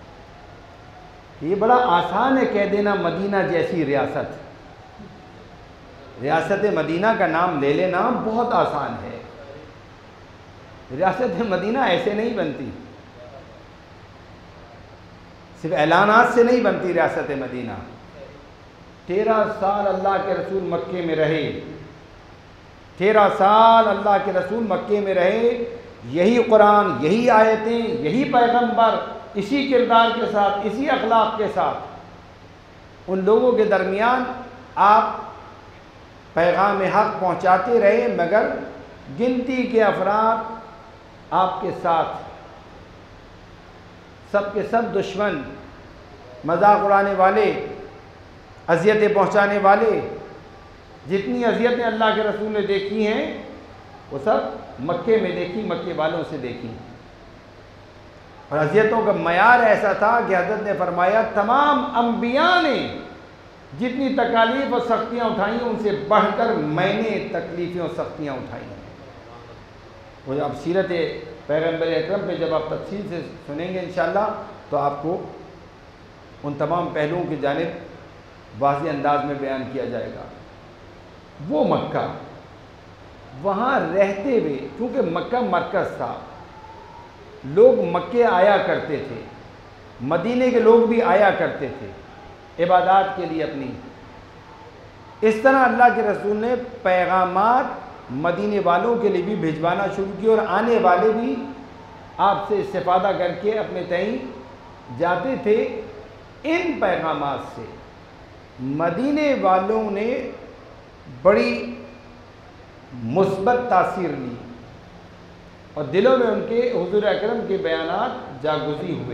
ये बड़ा आसान है कह देना मदीना जैसी रियासत, रियासत मदीना का नाम ले लेना बहुत आसान है। रियासत मदीना ऐसे नहीं बनती, सिर्फ ऐलानात से नहीं बनती रियासत मदीना। 13 साल अल्लाह के रसूल मक्के में रहे, 13 साल अल्लाह के रसूल मक्के में रहे, यही कुरान, यही आयतें, यही पैगंबर, इसी किरदार के साथ, इसी अखलाक के साथ उन लोगों के दरमियान आप पैगाम हक़ पहुँचाते रहे, मगर गिनती के अफराद आपके साथ, सब के सब दुश्मन, मजाक उड़ाने वाले, अज़ियतें पहुँचाने वाले। जितनी अज़ियतें अल्लाह के रसूल ने देखी हैं वो सब मक्के में देखी, मक्के वालों से देखी। और अज़ियतों का मयार ऐसा था कि हज़रत ने फरमाया तमाम अम्बिया ने जितनी तकालीफ और सख्तियाँ उठाई उनसे बढ़कर मैंने तकलीफ़ें और सख्तियाँ उठाई हैं। वो अब सीरत पैगम्बर अकरम पे जब आप तफसील से सुनेंगे इंशाअल्लाह तो आपको उन तमाम पहलुओं की जानिब वाज़ेह अंदाज में बयान किया जाएगा। वो मक्का, वहाँ रहते हुए, क्योंकि मक्का मरकज़ था, लोग मक्के आया करते थे, मदीने के लोग भी आया करते थे इबादत के लिए अपनी। इस तरह अल्लाह के रसूल ने पैगामात मदीने वालों के लिए भी भिजवाना शुरू किया और आने वाले भी आपसे इस्तिफ़ादा करके अपने तईं जाते थे। इन पैगामात से मदीने वालों ने बड़ी मुस्बत तासीर ली और दिलों में उनके हुज़ूर अकरम के बयानात जागुज़ी हुए।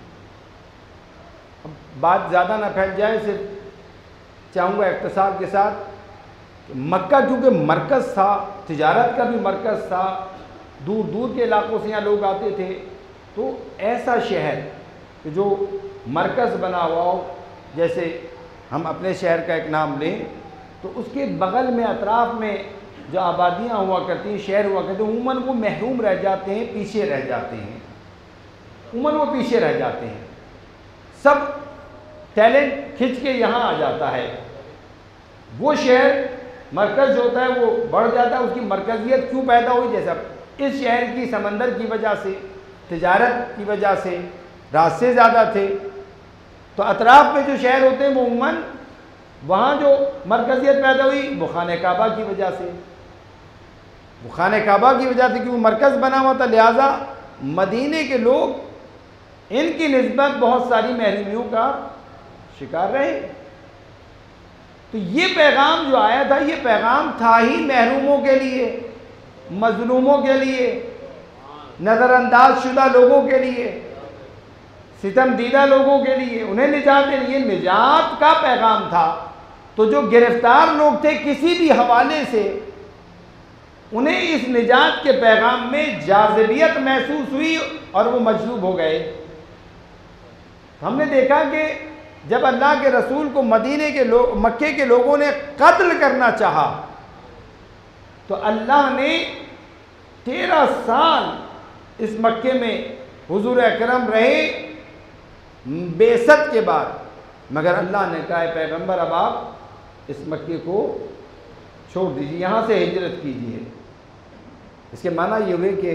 अब बात ज़्यादा ना फैल जाए, सिर्फ चाहूँगा इख्तिसार के साथ, मक्का क्योंकि मरकज़ था, तिजारत का भी मरकज़ था, दूर दूर के इलाक़ों से यहाँ लोग आते थे, तो ऐसा शहर कि जो मरकज़ बना हुआ हो, जैसे हम अपने शहर का एक नाम लें तो उसके बगल में अतराफ़ में जो आबादियाँ हुआ करती हैं, शहर हुआ करते हैं, उमूमन वो महरूम रह जाते हैं, पीछे रह जाते हैं, उमूमन वो पीछे रह जाते हैं। सब टैलेंट खिंच के यहाँ आ जाता है। वो शहर मरकज़ जो होता है वो बढ़ जाता है। उसकी मरकज़ियत क्यों पैदा हुई? जैसा इस शहर की समंदर की वजह से, तिजारत की वजह से रास्ते ज़्यादा थे, तो अतराफ़ में जो शहर होते हैं वो उमूमन वहाँ जो मरकज़ियत पैदा हुई वो खाने काबा की वजह से, वो खाने काबा की वजह से क्योंकि मरकज़ बना हुआ था, लिहाजा मदीने के लोग इनकी निस्बत बहुत सारी महरूमियों का शिकार रहे। तो ये पैगाम जो आया था, ये पैगाम था ही महरूमों के लिए, मज़लूमों के लिए, नज़रअंदाज शुदा लोगों के लिए, सितम दीदा लोगों के लिए, उन्हें निजात के लिए निजात का पैगाम था। तो जो गिरफ्तार लोग थे किसी भी हवाले से, उन्हें इस निजात के पैगाम में जाज़िबियत महसूस हुई और वो मजलूब हो गए। हमने देखा कि जब अल्लाह के रसूल को मदीने के लोग, मक्के के लोगों ने कत्ल करना चाहा तो अल्लाह ने 13 साल इस मक्के में हुजूर अकरम रहे बेसत के बाद, मगर अल्लाह ने कहा पैगंबर अब आप इस मक्के को छोड़ दीजिए, यहाँ से हिजरत कीजिए। इसके माना ये हुए कि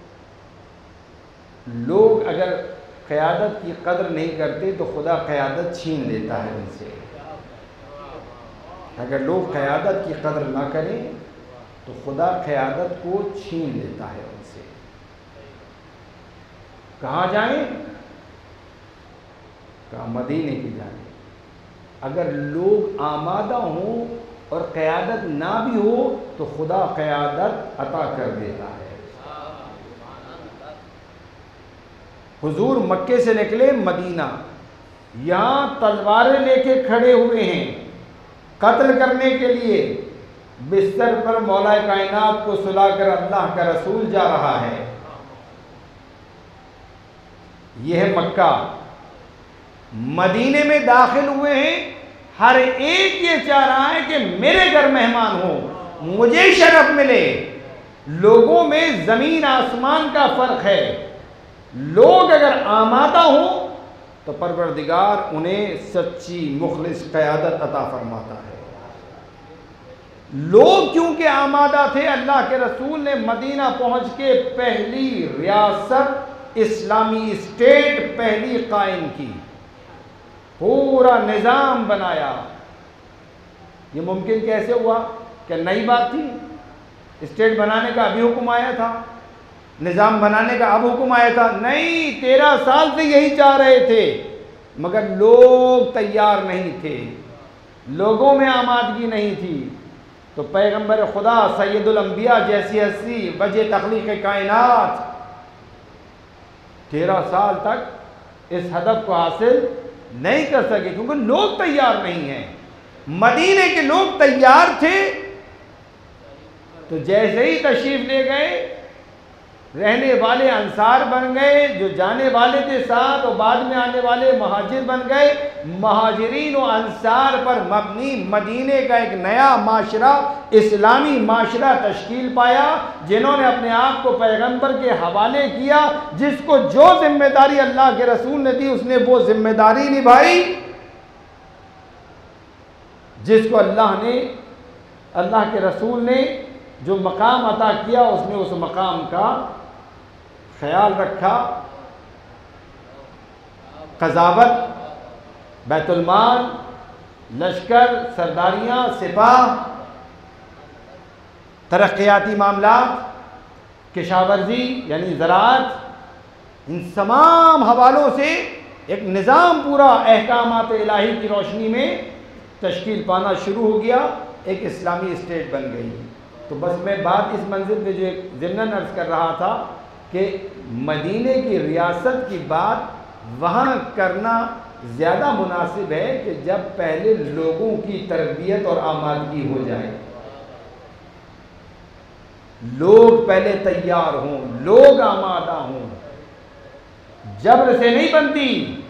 लोग अगर क़यादत की कदर नहीं करते तो खुदा क़यादत छीन लेता है उनसे। अगर लोग क़यादत की कदर ना करें तो खुदा क़यादत को छीन लेता है उनसे। कहाँ जाएं? कहाँ? मदीने की जाएं। अगर लोग आमादा हों और क़यादत ना भी हो तो खुदा क़यादत अता कर देता है। हुजूर मक्के से निकले मदीना, यहाँ तलवारें लेके खड़े हुए हैं कत्ल करने के लिए। बिस्तर पर मौला कायनात को सुलाकर अल्लाह का रसूल जा रहा है। यह है मक्का। मदीने में दाखिल हुए हैं, हर एक ये चाह रहा है कि मेरे घर मेहमान हो, मुझे शरफ मिले। लोगों में जमीन आसमान का फर्क है। लोग अगर आमादा हो तो परवरदिगार उन्हें सच्ची मुखलिस क़यादत अता फरमाता है। लोग क्योंकि आमादा थे, अल्लाह के रसूल ने मदीना पहुंच के पहली रियासत इस्लामी स्टेट पहली कायम की, पूरा निज़ाम बनाया। ये मुमकिन कैसे हुआ? क्या नई बात थी? स्टेट बनाने का अभी हुक्म आया था, निज़ाम बनाने का अब हुक्म आया था? नहीं, 13 साल से यही चाह रहे थे मगर लोग तैयार नहीं थे, लोगों में आमादगी नहीं थी। तो पैगंबर खुदा सैयदुल अंबिया जैसी हस्ती वजह तख्लीक़ कायनात 13 साल तक इस हदफ को हासिल नहीं कर सके क्योंकि लोग तैयार नहीं हैं। मदीने के लोग तैयार थे तो जैसे ही तशरीफ ले गए, रहने वाले अंसार बन गए, जो जाने वाले थे साथ और बाद में आने वाले महाजिर बन गए। महाजिरीन और अंसार पर मबनी मदीने का एक नया माशरा, इस्लामी माशरा तश्कील पाया, जिन्होंने अपने आप को पैगंबर के हवाले किया। जिसको जो जिम्मेदारी अल्लाह के रसूल ने दी उसने वो जिम्मेदारी निभाई। जिसको अल्लाह के रसूल ने जो मकाम अता किया उसने उस मकाम का ख्याल रखा। क़ज़ावत, बैतुलमाल, लश्कर, सरदारियाँ, सिपाह, तरक्याती मामलात, किशावर्जी यानी ज़राअत, इन तमाम हवालों से एक निज़ाम पूरा अहकामात इलाही की रोशनी में तश्कील पाना शुरू हो गया। एक इस्लामी स्टेट बन गई। तो बस मैं बात इस मंजिल पे जो एक ज़िम्नन अर्ज़ कर रहा था कि मदीने की रियासत की बात वहाँ करना ज़्यादा मुनासिब है कि जब पहले लोगों की तरबियत और आमादगी हो जाए, लोग पहले तैयार हों, लोग आमादा हों। जबर से नहीं बनती,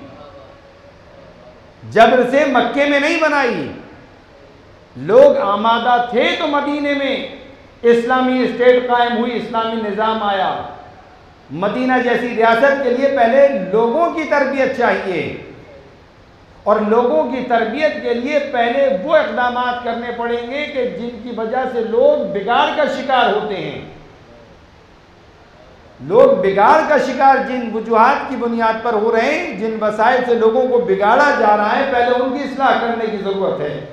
जबर से मक्के में नहीं बनाई। लोग आमादा थे तो मदीने में इस्लामी स्टेट कायम हुई, इस्लामी निज़ाम आया। मदीना जैसी रियासत के लिए पहले लोगों की तरबियत चाहिए और लोगों की तरबियत के लिए पहले वो इक़दामात करने पड़ेंगे कि जिनकी वजह से लोग बिगाड़ का शिकार होते हैं। लोग बिगाड़ का शिकार जिन वजूहात की बुनियाद पर हो रहे हैं, जिन वसाइल से लोगों को बिगाड़ा जा रहा है, पहले उनकी इस्लाह करने की ज़रूरत है।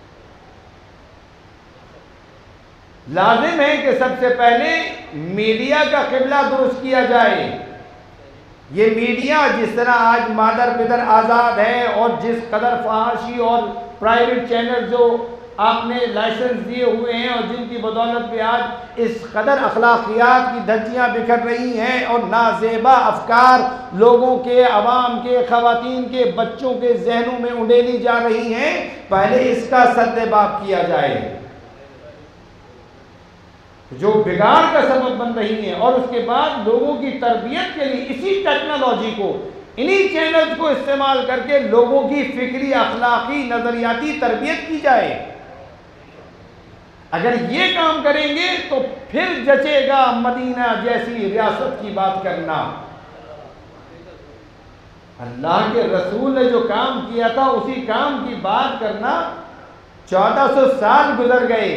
लाजिम है कि सबसे पहले मीडिया का क़िबला दुरुस्त किया जाए। ये मीडिया जिस तरह आज मादर पिदर आज़ाद है और जिस कदर फहाशी और प्राइवेट चैनल जो आपने लाइसेंस दिए हुए हैं और जिनकी बदौलत भी आज इस कदर अखलाकियात की धज्जियाँ बिखर रही हैं और नाज़ेबा अफकार लोगों के, अवाम के, ख़वातीन के, बच्चों के जहनों में उंडेली जा रही हैं, पहले इसका सद्देबाब किया जाए जो बिगाड़ का सबब बन रही हैं। और उसके बाद लोगों की तरबियत के लिए इसी टेक्नोलॉजी को, इन्हीं चैनल्स को इस्तेमाल करके लोगों की फिक्री, अखलाकी, नज़रियाती तरबियत की जाए। अगर ये काम करेंगे तो फिर जचेगा मदीना जैसी रियासत की बात करना। अल्लाह के रसूल ने जो काम किया था उसी काम की बात करना। 1400 साल गुजर गए।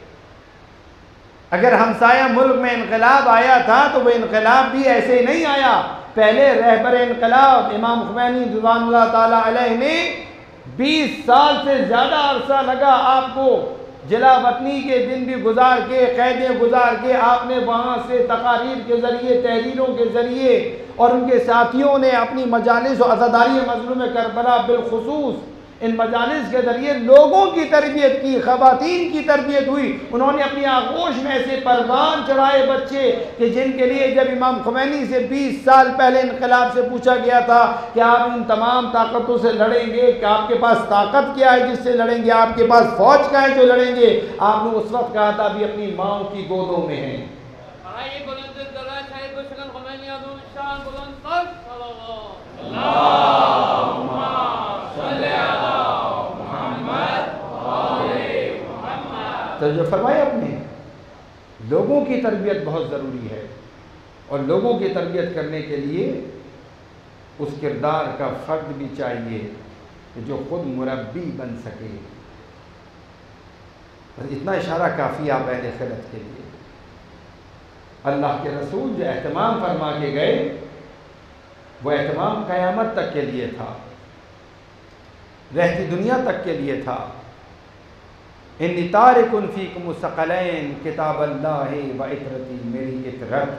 अगर हमसाया मुल्क में इनकलाब आया था तो वह इनकलाब भी ऐसे ही नहीं आया। पहले रहबर इनकलाब इमाम खुमैनी रिज़वानुल्लाह ताला अलैह ने 20 साल से ज़्यादा अरसा लगा आपको, जिला वतनी के दिन भी गुजार के, कैदें गुजार के, आपने वहाँ से तकारीर के ज़रिए, तहरीरों के ज़रिए और उनके साथियों ने अपनी मजालिस और अज़ादारी मज़लूम करबला बिलखुसूस इन मजालिस के ज़रिए लोगों की तरबियत की, ख़वातीन की तरबियत हुई। उन्होंने अपनी आगोश में ऐसे परवान चढ़ाए बच्चे कि जिनके लिए जब इमाम खुमैनी से 20 साल पहले इनकलाब से पूछा गया था कि आप इन तमाम ताकतों से लड़ेंगे, कि आपके पास ताकत क्या है जिससे लड़ेंगे, आपके पास फ़ौज क्या है जो लड़ेंगे, आपने उस वक्त कहा था अभी अपनी माँ की गोदों में है। तो जो फरमाया आपने, लोगों की तरबियत बहुत ज़रूरी है और लोगों की तरबियत करने के लिए उस किरदार का फ़र्द भी चाहिए कि जो ख़ुद मुरब्बी बन सके। बस इतना इशारा काफ़ी आप अहले खिलत के लिए। अल्लाह के रसूल जो एहतमाम फरमा के गए वो एहतमाम क़यामत तक के लिए था, रहती दुनिया तक के लिए था। इन्नी तारिकुन फ़ीकुम सकलैन किताबल्लाहि व इतरती, मेरी इतरत।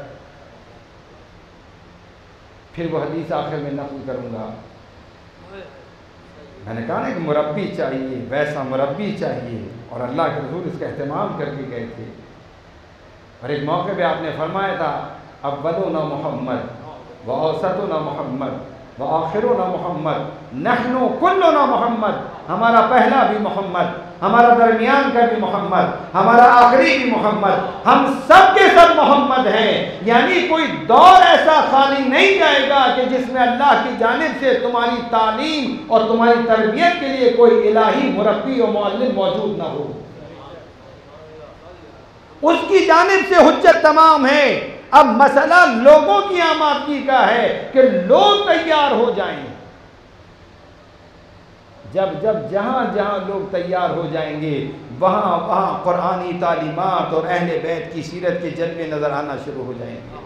फिर वो हदीस आखिर में नक़ल करूँगा। मैंने कहा ना कि मुरब्बी चाहिए, वैसा मुरब्बी चाहिए और अल्लाह के रसूल इसका एहतमाम करके गए थे। और एक मौके पे आपने फरमाया था अव्वलुना मोहम्मद व औसतुना मोहम्मद व आखिरुना मोहम्मद नहनु कुल्लुना मोहम्मद, हमारा पहला भी मोहम्मद, हमारा दरमियान का भी मोहम्मद, हमारा आखिरी भी मोहम्मद, हम सब के सब मोहम्मद हैं। यानी कोई दौर ऐसा खाली नहीं जाएगा कि जिसमें अल्लाह की जानिब से तुम्हारी तालीम और तुम्हारी तरबियत के लिए कोई इलाही मुरब्बी और मुअल्लिम मौजूद ना हो। उसकी जानिब से हुज्जत तमाम है। अब मसला लोगों की आमादगी का है कि लोग तैयार हो जाएं। जब जब जहाँ जहाँ लोग तैयार हो जाएंगे वहाँ वहाँ कुरानी तालीमात और अहले बैत की सीरत के जलवे नज़र आना शुरू हो जाएंगे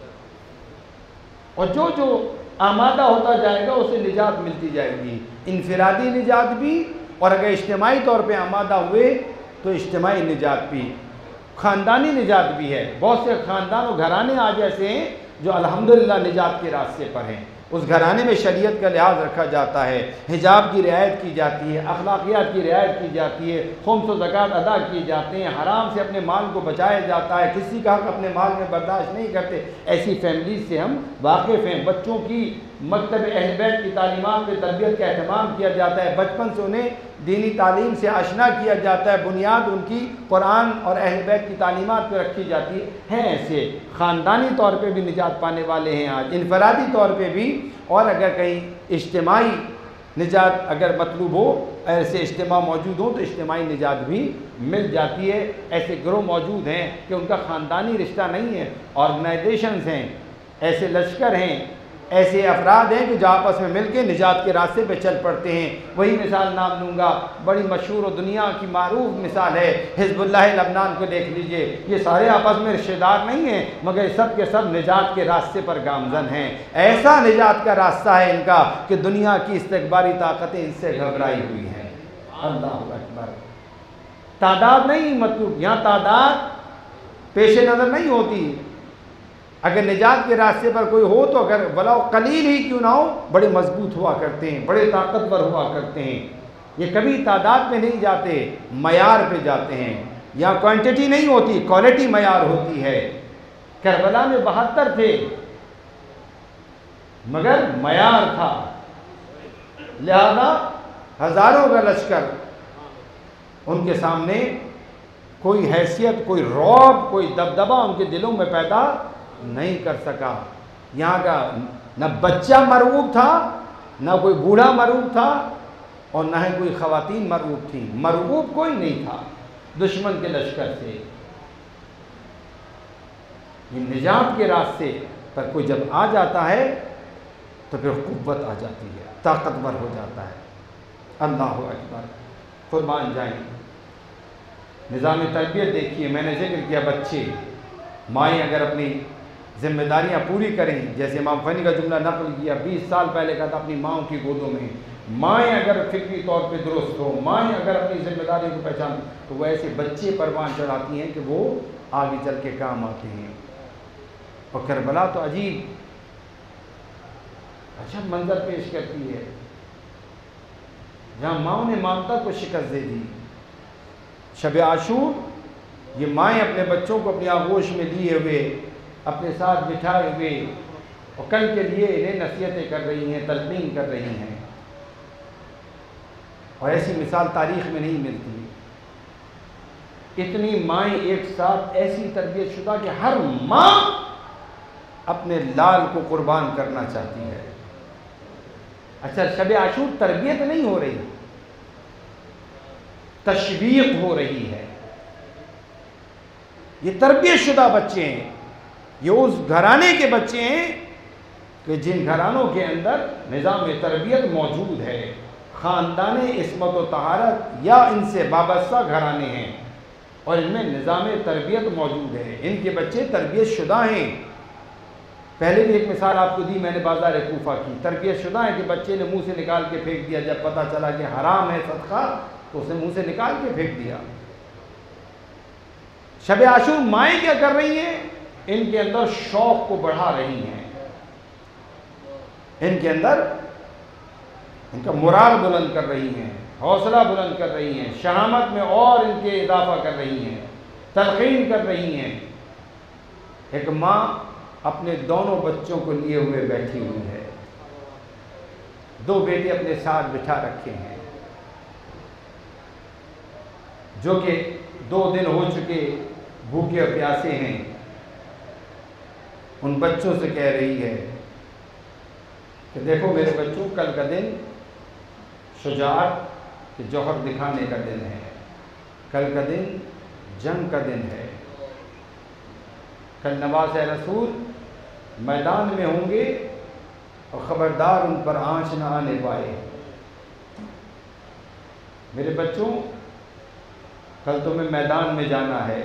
और जो जो आमादा होता जाएगा उसे निजात मिलती जाएगी। इनफरादी निजात भी, और अगर इज्तिमाई तौर पे आमादा हुए तो इज्तिमाई निजात भी, ख़ानदानी निजात भी है। बहुत से ख़ानदान और घराने आज ऐसे हैं जो अल्हम्दुलिल्लाह निजात के रास्ते पर हैं। उस घराने में शरीयत का लिहाज रखा जाता है, हिजाब की रियायत की जाती है, अखलाकियात की रियायत की जाती है, खुम्स व ज़कात अदा किए जाते हैं, हराम से अपने माल को बचाया जाता है, किसी का हक़ अपने माल में बर्दाश्त नहीं करते। ऐसी फैमिली से हम वाकिफ़ हैं। बच्चों की मकतब अहल बैत की तालीमात में तरबियत का अहतमाम किया जाता है, बचपन से उन्हें दीनी तालीम से आशना किया जाता है, बुनियाद उनकी कुरान और अहल बैत की तालीमात पर रखी जाती है। ऐसे ख़ानदानी तौर पे भी निजात पाने वाले हैं आज, इनफरादी तौर पे भी। और अगर कहीं इज्तिमाई निजात अगर मतलूब हो, ऐसे इज्तिमा मौजूद हो तो इज्तिमाई निजात भी मिल जाती है। ऐसे ग्रोह मौजूद हैं कि उनका ख़ानदानी रिश्ता नहीं है, ऑर्गेनाइजेशंस हैं, ऐसे लश्कर हैं, ऐसे अफराद हैं कि जो आपस में मिलकर निजात के रास्ते पे चल पड़ते हैं। वही मिसाल नाम लूँगा, बड़ी मशहूर और दुनिया की मारूफ मिसाल है हिज़्बुल्लाह लबनान को देख लीजिए। ये सारे आपस में रिश्तेदार नहीं हैं मगर सब के सब निजात के रास्ते पर गामजन हैं। ऐसा निजात का रास्ता है इनका कि दुनिया की इस्तकबारी ताकतें इनसे घबराई हुई हैं। अल्लाह अकबर। तादाद नहीं, मतलब यहाँ तादाद पेश नज़र नहीं होती। अगर निजात के रास्ते पर कोई हो तो अगर भला कलील ही क्यों ना हो, बड़े मजबूत हुआ करते हैं, बड़े ताकतवर हुआ करते हैं। ये कभी तादाद पे नहीं जाते, मयार पे जाते हैं। यहाँ क्वांटिटी नहीं होती, क्वालिटी मयार होती है। करबला में 72 थे मगर मयार था, लिहाजा हज़ारों का लश्कर उनके सामने कोई हैसियत, कोई रौब, कोई दबदबा उनके दिलों में पैदा नहीं कर सका। यहाँ का न बच्चा मरऊब था, न कोई बूढ़ा मरऊब था और न ही कोई ख़वातीन मरऊब थी। मरऊब कोई नहीं था दुश्मन के लश्कर से। ये निजात के रास्ते पर कोई जब आ जाता है तो फिर कुव्वत आ जाती है, ताकतवर हो जाता है। अल्लाह अकबर। कुर्बान जाएँ। निज़ाम तरबियत देखिए, मैंने जिक्र किया बच्चे, माएँ अगर अपनी जिम्मेदारियाँ पूरी करें, जैसे इमाम फ़नी का जुमला नकल किया, 20 साल पहले का था अपनी माँओं की गोदों में, माएँ अगर फिक्री तौर पे दुरुस्त हो, माएँ अगर अपनी जिम्मेदारी को पहचान, तो वो ऐसे बच्चे परवान चढ़ाती हैं कि वो आगे चल के काम आते हैं। और करबला तो अजीब अच्छा मंजर पेश करती है, जहाँ माओं ने ममता को शिकस्त दे दी। शब आशूर, ये माएँ अपने बच्चों को अपनी आगोश में लिए हुए, अपने साथ बिठाए हुए, और कल के लिए इन्हें नसीहतें कर रही हैं, तलकीन कर रही हैं। और ऐसी मिसाल तारीख़ में नहीं मिलती। इतनी माएँ एक साथ ऐसी तरबियत शुदा कि हर माँ अपने लाल को कुर्बान करना चाहती है। अच्छा, शब आशूर तरबियत नहीं हो रही, तशवीक हो रही है। ये तरबियत शुदा बच्चे हैं, ये उस घराने के बच्चे हैं कि जिन घरानों के अंदर निज़ाम तरबियत मौजूद है, ख़ानदान इस्मत व तहारत या इनसे वाबस्ता घराने हैं और इनमें निज़ाम तरबियत मौजूद है। इनके बच्चे तरबियत शुदा हैं। पहले भी एक मिसाल आपको दी मैंने बाज़ार कूफा की। तरबियत शुदा है कि बच्चे ने मुंह से निकाल के फेंक दिया, जब पता चला कि हराम है सदका तो उसने मुंह से निकाल के फेंक दिया। शब आशूर माएँ क्या कर रही हैं? इनके अंदर शौक़ को बढ़ा रही हैं, इनके अंदर इनका मुराल बुलंद कर रही हैं, हौसला बुलंद कर रही हैं, शहामत में और इनके इजाफा कर रही हैं, तलकीन कर रही हैं। एक माँ अपने दोनों बच्चों को लिए हुए बैठी हुई है, दो बेटे अपने साथ बिठा रखे हैं, जो कि 2 दिन हो चुके भूखे और प्यासे हैं। उन बच्चों से कह रही है कि देखो मेरे बच्चों, कल का दिन शुजाअत के जौहर दिखाने का दिन है, कल का दिन जंग का दिन है। कल नवाज़ रसूल मैदान में होंगे और ख़बरदार उन पर आँच न आने पाए। मेरे बच्चों, कल तुम्हें मैदान में जाना है,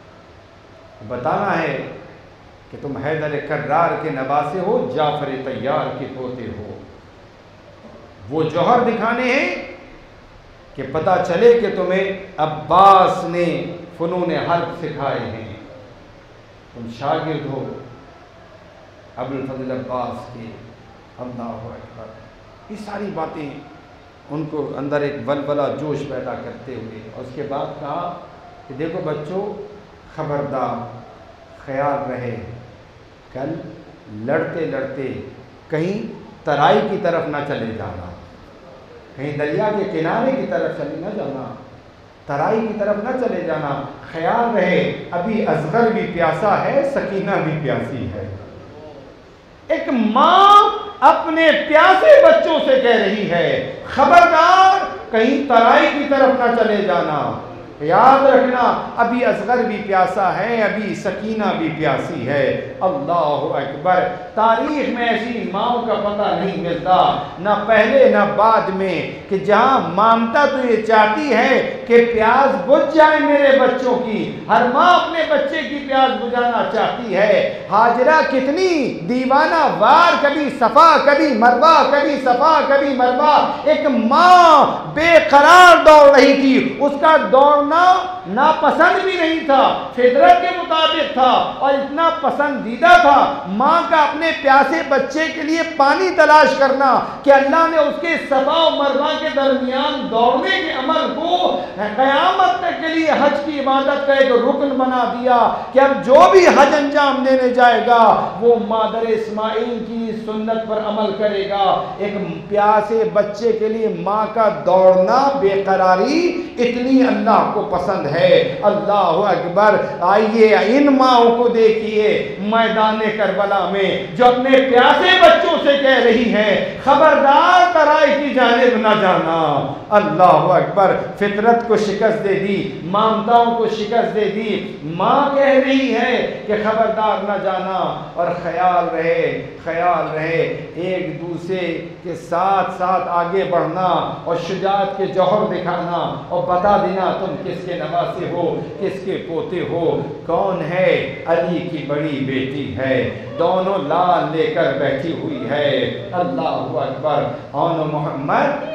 बताना है कि तुम हैदर कर्रार के नवासे हो, जाफ़र तैयार के पोते हो। वो जौहर दिखाने हैं कि पता चले कि तुम्हें अब्बास ने फ़नून हर्ब सिखाए हैं, तुम शागिर्द हो अबुल फज़ल अब्बास के। अल्लाहु अकबर। ये सारी बातें उनको अंदर एक वलवला जोश पैदा करते हुए, और उसके बाद कहा कि देखो बच्चों, ख़बरदार, ख्याल रहे कल लड़ते लड़ते कहीं तराई की तरफ ना चले जाना, कहीं दरिया के किनारे की तरफ चले ना जाना, तराई की तरफ ना चले जाना। ख्याल रहे अभी असगर भी प्यासा है, सकीना भी प्यासी है। एक माँ अपने प्यासे बच्चों से कह रही है, खबरदार कहीं तराई की तरफ ना चले जाना, याद रखना अभी असगर भी प्यासा है, अभी सकीना भी प्यासी है। अल्लाहु अकबर। तारीख में ऐसी माओं का पता नहीं मिलता, ना पहले ना बाद में, कि जहाँ ममता तो ये चाहती है कि प्यास बुझ जाए मेरे बच्चों की। हर माँ अपने बच्चे की प्यास बुझाना चाहती है। हाजरा कितनी दीवाना वार, कभी सफा कभी मरवा, कभी सफा कभी मरवा। एक माँ बेकरार दौड़ रही थी, उसका दौड़ना नापसंद भी नहीं था, फितरत के मुताबिक था और इतना पसंदीदा था माँ का अपने प्यासे बच्चे के लिए पानी तलाश करना कि अल्लाह ने उसके सफा और मरवा के दरमियान दौड़ने के अमल को क़यामत तक के लिए हज की इबादत का एक रुकन बना दिया कि अब जो भी हज अंजाम देने जाएगा वो मादर इस्माइल की सुन्नत पर अमल करेगा। एक प्यासे बच्चे के लिए माँ का दौड़ना, बेकरारी इतनी अल्लाह को पसंद है। अल्लाह अकबर। आइए इन माओं को देखिए मैदान करबला में, जो अपने प्यासे बच्चों से कह रही हैं खबरदार तराई की जानिब न जाना। अल्लाह अकबर। फितरत फितरत को शिकस्त दे दी, मानताओं को शिकस्त दे दी। माँ कह रही है कि खबरदार न जाना, और ख्याल रहे एक दूसरे के साथ साथ आगे बढ़ना और शुजाअत के जौहर दिखाना और बता देना तुम किसके नवासे हो, किसके पोते हो। कौन है? अली की बड़ी बेटी है, दोनों लाल लेकर बैठी हुई है। अल्लाहु अकबर। और मोहम्मद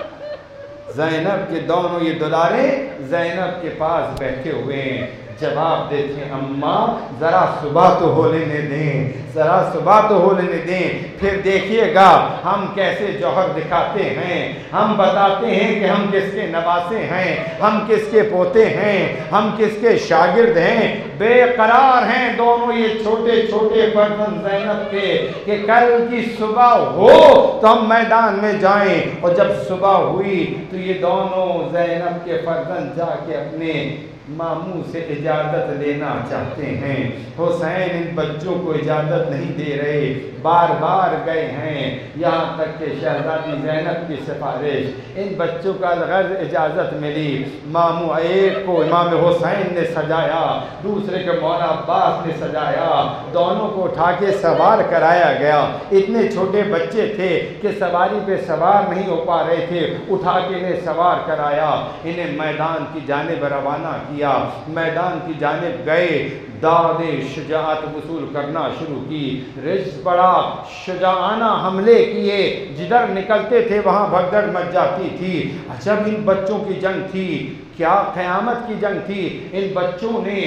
ज़ैनब के दोनों ये दुलारे ज़ैनब के पास बैठे हुए हैं। जवाब देते हैं, अम्मा ज़रा सुबह तो हो लेने दें, ज़रा सुबह तो हो लेने दें, फिर देखिएगा हम कैसे जौहर दिखाते हैं। हम बताते हैं कि हम किसके नवासे हैं, हम किसके पोते हैं, हम किसके शागिर्द हैं। बेकरार हैं दोनों ये छोटे छोटे फर्जंद ज़ैनब के कि कल की सुबह हो तो हम मैदान में जाएं। और जब सुबह हुई तो ये दोनों ज़ैनब के फर्जंद जाके अपने मामू से इजाज़त लेना चाहते हैं। हुसैन इन बच्चों को इजाज़त नहीं दे रहे, बार बार गए हैं, यहाँ तक कि शहज़ादी ज़ैनब की सिफारिश, इन बच्चों का गैर इजाज़त मिली। मामू एक को इमाम हुसैन ने सजाया, दूसरे को मौला अब्बास ने सजाया, दोनों को उठा के सवार कराया गया। इतने छोटे बच्चे थे कि सवारी पे सवार नहीं हो पा रहे थे, उठा के इन्हें सवार कराया, इन्हें मैदान की जानिब रवाना किया। मैदान की जानिब गए, दादे शुजाअत वसूल करना शुरू की। रिज़ बड़ा शुजाआना हमले किए, जिधर निकलते थे वहाँ भगदड़ मच जाती थी। जब इन बच्चों की जंग थी, क्या क़यामत की जंग थी। इन बच्चों ने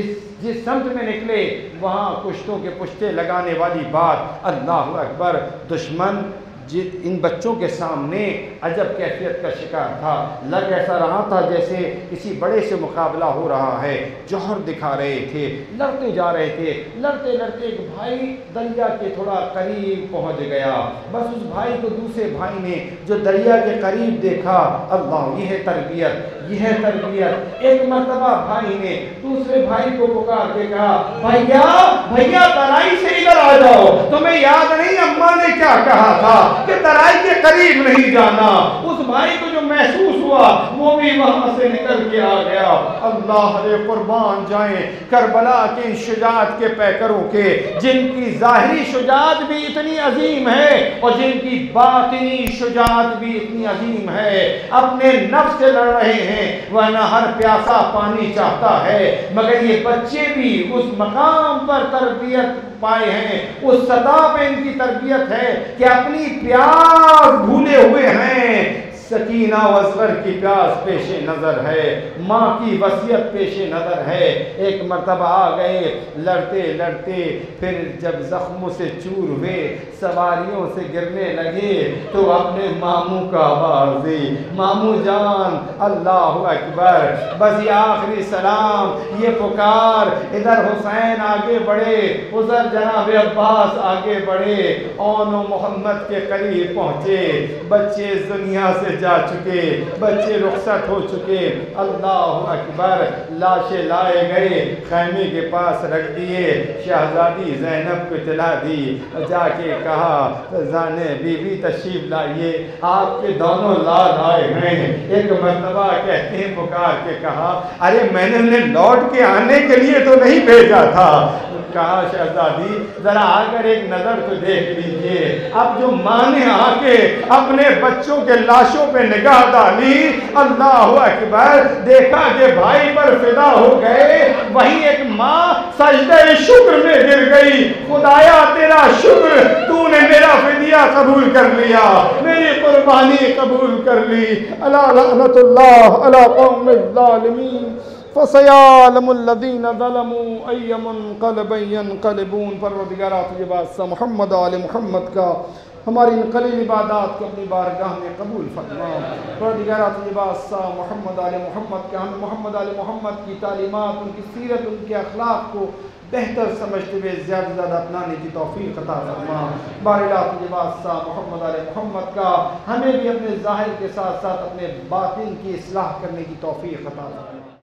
जिस समत में निकले वहाँ पुश्तों के पुश्ते लगाने वाली बात। अल्लाह अकबर। दुश्मन इन बच्चों के सामने अजब कैफियत का शिकार था। लग ऐसा रहा था जैसे किसी बड़े से मुकाबला हो रहा है। जौहर दिखा रहे थे, लड़ते जा रहे थे। लड़ते लड़ते एक भाई दरिया के थोड़ा करीब पहुंच गया। बस उस भाई को दूसरे भाई ने जो दरिया के करीब देखा, अल्लाह, यह है तरबियत, यह है तरबियत। एक मर्तबा भाई ने दूसरे भाई को पुकार के कहा, भैया भैया तराई से इधर आ जाओ। तुम्हें याद नहीं अम्मा ने क्या कहा था कि तराई के करीब नहीं जाना। उस भाई को जो महसूस हुआ वो भी वहां से निकल के आ गया। अल्लाह रे कुर्बान जाएं करबला के इन शुजाअत के पैकरों के, जिनकी जाहिरी शुजाअत भी इतनी अजीम है और जिनकी बातिनी शुजाअत भी इतनी अजीम है। अपने नफ्स से लड़ रहे हैं, वरना हर प्यासा पानी चाहता है, मगर ये बच्चे भी उस मकाम पर तरबियत पाए हैं, उस सतह पे इनकी तरबियत है कि अपनी प्यास भूले हुए हैं। सकीना वज़्ग़र की प्यास पेशे नज़र है, माँ की वसीयत पेशे नज़र है। एक मर्तबा आ गए, लड़ते लड़ते फिर जब ज़ख्मों से चूर हुए, सवारियों से गिरने लगे, तो अपने मामू का आवाज़ दी, मामू जान, अल्लाह अकबर। बस ये आखिरी सलाम, ये पुकार। इधर हुसैन आगे बढ़े, उधर जनाब अब्बास आगे बढ़े, औनो मोहम्मद के करीब पहुँचे। बच्चे इस दुनिया से जा चुके, बच्चे रुखसत हो चुके। अल्लाह अकबर। लाशें लाए गए, खैमे के पास रख दिए। शहजादी ज़ैनब को इत्तला दी, जाके कहा, जाने बीबी तशरीफ लाइए, आपके दोनों लाल आए हैं। एक मर्तबा कहते हैं पुकार के कहा, अरे मैंने उन्हें लौट के आने के लिए तो नहीं भेजा था। कहा, शहजादी जरा आकर एक नजर तो देख लीजिए। अब जो माँ ने आके अपने बच्चों के लाशों पे निगाह डाली, अल्लाह अकबर, देखा कि भाई पर फिदा हो गए। वहीं एक माँ सजदे शुक्र में गिर गई। खुदाया तेरा शुक्र, तूने मेरा फिदिया कबूल कर लिया, मेरी कुर्बानी कबूल कर ली। अला लअनतुल्लाह अला कौमिज़ ज़ालिमीन फ़सयअलमुल्लज़ीना ज़लमू अय्यमुनक़लबिन यनक़लिबून। परवरदिगार तुझे बादशाह मोहम्मद आले मोहम्मद का हमारी इन कलील इबादत को अपनी बारगाह में कबूल फरमा। परवरदिगार तुझे बादशाह मोहम्मद आले मोहम्मद का, हमें मोहम्मद आले मोहम्मद की तालीमात, उनकी सीरत, उनके अखलाक को बेहतर समझते हुए ज़्यादा से ज़्यादा अपनाने की तौफ़ीक़ अता फरमा। बारिला तुझे बादशाह मोहम्मद आले मोहम्मद का हमें भी अपने ज़ाहिर के साथ साथ अपने बातिन की इस्लाह करने की तौफ़ीक़ अता फरमा।